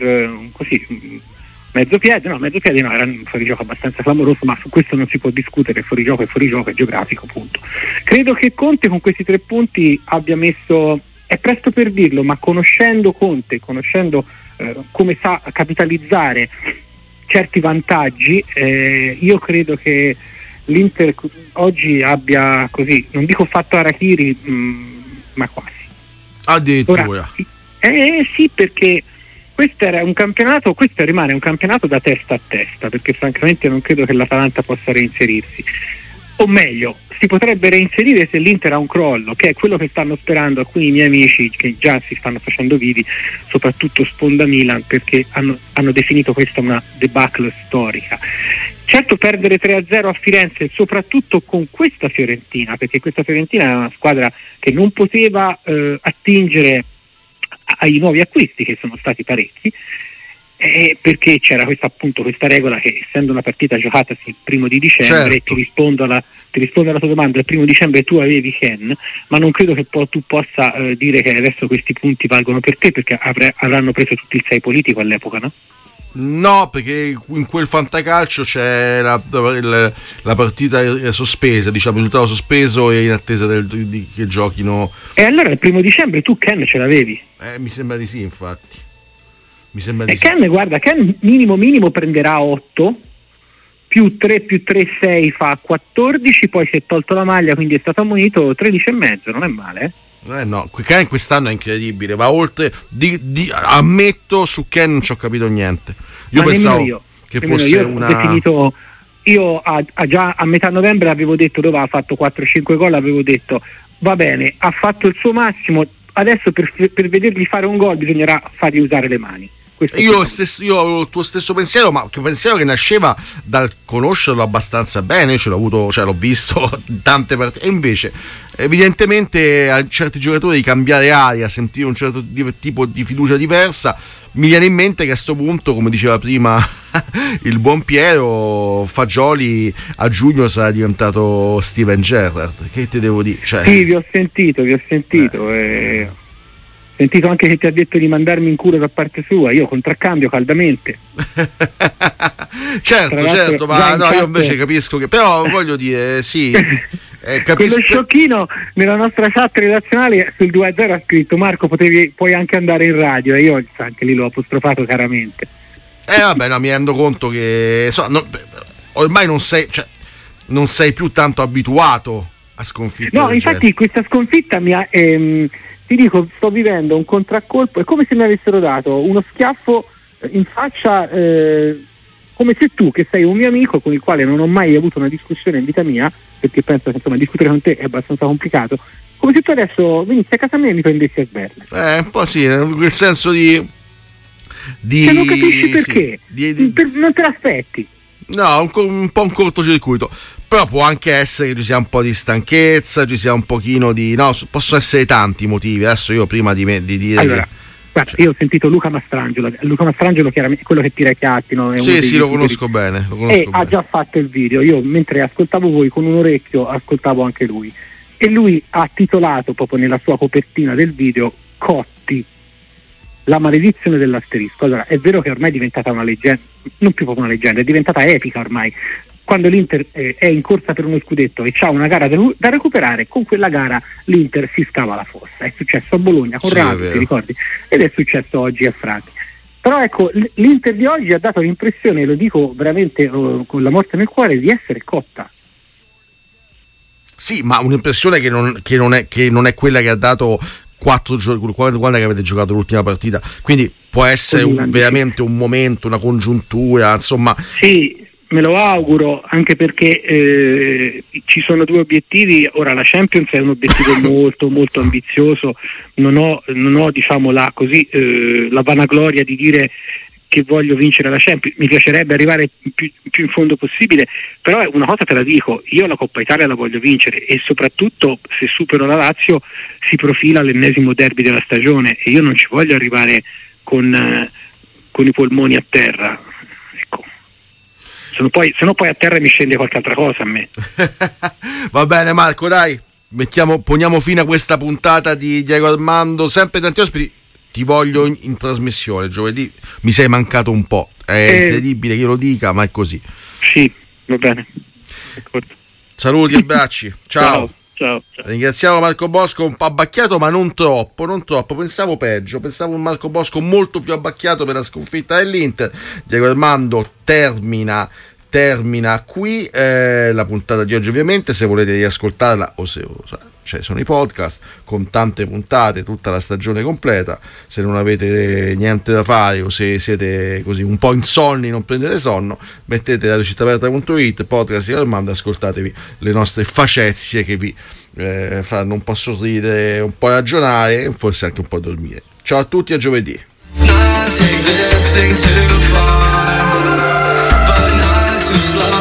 mezzo piede, no, era un fuorigioco abbastanza clamoroso, ma su questo non si può discutere, fuorigioco è geografico, punto. Credo che Conte con questi 3 punti abbia messo, è presto per dirlo, ma conoscendo Conte, come sa capitalizzare certi vantaggi, io credo che l'Inter oggi abbia, così, non dico fatto Harakiri, ma quasi. Addirittura. Sì, perché questo rimane un campionato da testa a testa, perché francamente non credo che l'Atalanta possa reinserirsi, o meglio, si potrebbe reinserire se l'Inter ha un crollo, che è quello che stanno sperando alcuni miei amici che già si stanno facendo vivi, soprattutto Sponda Milan, perché hanno definito questa una debacle storica. Certo, perdere 3-0 a Firenze, soprattutto con questa Fiorentina, perché questa Fiorentina è una squadra che non poteva attingere ai nuovi acquisti, che sono stati parecchi, perché c'era questa regola che, essendo una partita giocata il 1° di dicembre, certo. ti rispondo alla tua domanda, il 1° dicembre tu avevi Ken, ma non credo che tu possa dire che adesso questi punti valgono per te, perché avranno preso tutto il 6 politico all'epoca, no? No, perché in quel fantacalcio c'è la partita sospesa, diciamo, il risultato sospeso e in attesa che giochino. E allora il 1° dicembre tu Ken ce l'avevi? Mi sembra di sì, infatti. Ken minimo prenderà 8, più 3 più 3 6 fa 14, poi si è tolto la maglia, quindi è stato ammonito 13,5, non è male, No, Ken quest'anno è incredibile, va oltre. Ammetto, su Ken non ci ho capito niente. Io pensavo che fosse io già a metà novembre avevo detto, dove ha fatto 4-5 gol, avevo detto va bene, ha fatto il suo massimo, adesso per vedergli fare un gol bisognerà fargli usare le mani. Io avevo il tuo stesso pensiero, ma che pensiero che nasceva dal conoscerlo abbastanza bene, l'ho visto tante partite, e invece evidentemente a certi giocatori di cambiare aria, sentire un certo tipo di fiducia diversa. Mi viene in mente che a sto punto, come diceva prima il buon Piero, Fagioli a giugno sarà diventato Steven Gerrard. Che te devo dire? Sì, vi ho sentito. Sentito anche che ti ha detto di mandarmi in culo da parte sua, io contraccambio caldamente. certo, ma no, io invece capisco che, però voglio dire, sì, quello sciocchino nella nostra chat redazionale sul 2-0 ha scritto: Marco, puoi anche andare in radio, e io anche lì l'ho apostrofato caramente. Vabbè, no, mi rendo conto che ormai non sei più tanto abituato a sconfitte. No, infatti questa sconfitta mi ha ti dico, sto vivendo un contraccolpo, è come se mi avessero dato uno schiaffo in faccia, come se tu, che sei un mio amico con il quale non ho mai avuto una discussione in vita mia, perché penso che discutere con te è abbastanza complicato, come se tu adesso venissi a casa mia e mi prendessi a sberle. Un po' sì, quel senso di che non capisci perché, non te l'aspetti. No, un po' un cortocircuito. Però può anche essere che ci sia un po' di stanchezza, ci sia un pochino di... No, possono essere tanti motivi. Adesso io prima di dire... Allora, Guarda, io ho sentito Luca Mastrangelo chiaramente quello che tira i piatti, no? Sì, lo conosco bene. Ha già fatto il video. Io mentre ascoltavo voi con un orecchio ascoltavo anche lui, e lui ha titolato proprio nella sua copertina del video Cotti, la maledizione dell'asterisco. Allora, è vero che ormai è diventata una leggenda, non più proprio una leggenda, è diventata epica ormai. Quando l'Inter è in corsa per uno scudetto e c'ha una gara da recuperare, con quella gara l'Inter si scava la fossa. È successo a Bologna con Ravi, ti ricordi? Ed è successo oggi a Frati. Però ecco, l'Inter di oggi ha dato l'impressione, lo dico veramente con la morte nel cuore, di essere cotta. Sì, ma un'impressione che non è quella che ha dato 4 giorni, quando che avete giocato l'ultima partita. Quindi può essere veramente un momento, una congiuntura, insomma. Sì, me lo auguro, anche perché ci sono 2 obiettivi. Ora la Champions è un obiettivo molto molto ambizioso, non ho diciamo la vanagloria di dire che voglio vincere la Champions, mi piacerebbe arrivare più in fondo possibile, però una cosa te la dico, io la Coppa Italia la voglio vincere, e soprattutto se supero la Lazio si profila l'ennesimo derby della stagione, e io non ci voglio arrivare con i polmoni a terra. Se no poi a terra mi scende qualche altra cosa a me. Va bene Marco, dai, poniamo fine a questa puntata di Diego Armando, sempre tanti ospiti. Ti voglio in trasmissione giovedì, mi sei mancato un po', è incredibile che io lo dica, ma è così. Sì, va bene. D'accordo. Saluti e abbracci. Ciao. Ciao. Ringraziamo Marco Bosco, un po' abbacchiato, ma non troppo. Pensavo peggio, pensavo un Marco Bosco molto più abbacchiato per la sconfitta dell'Inter. Diego Armando termina qui la puntata di oggi. Ovviamente, se volete riascoltarla sono i podcast con tante puntate, tutta la stagione completa. Se non avete niente da fare o se siete così un po' insonni, non prendete sonno, mettete radiocittaaperta.it, podcast di Armando, ascoltatevi le nostre facezie che vi fanno un po' sorridere, un po' ragionare e forse anche un po' dormire. Ciao a tutti, a giovedì. Too slow.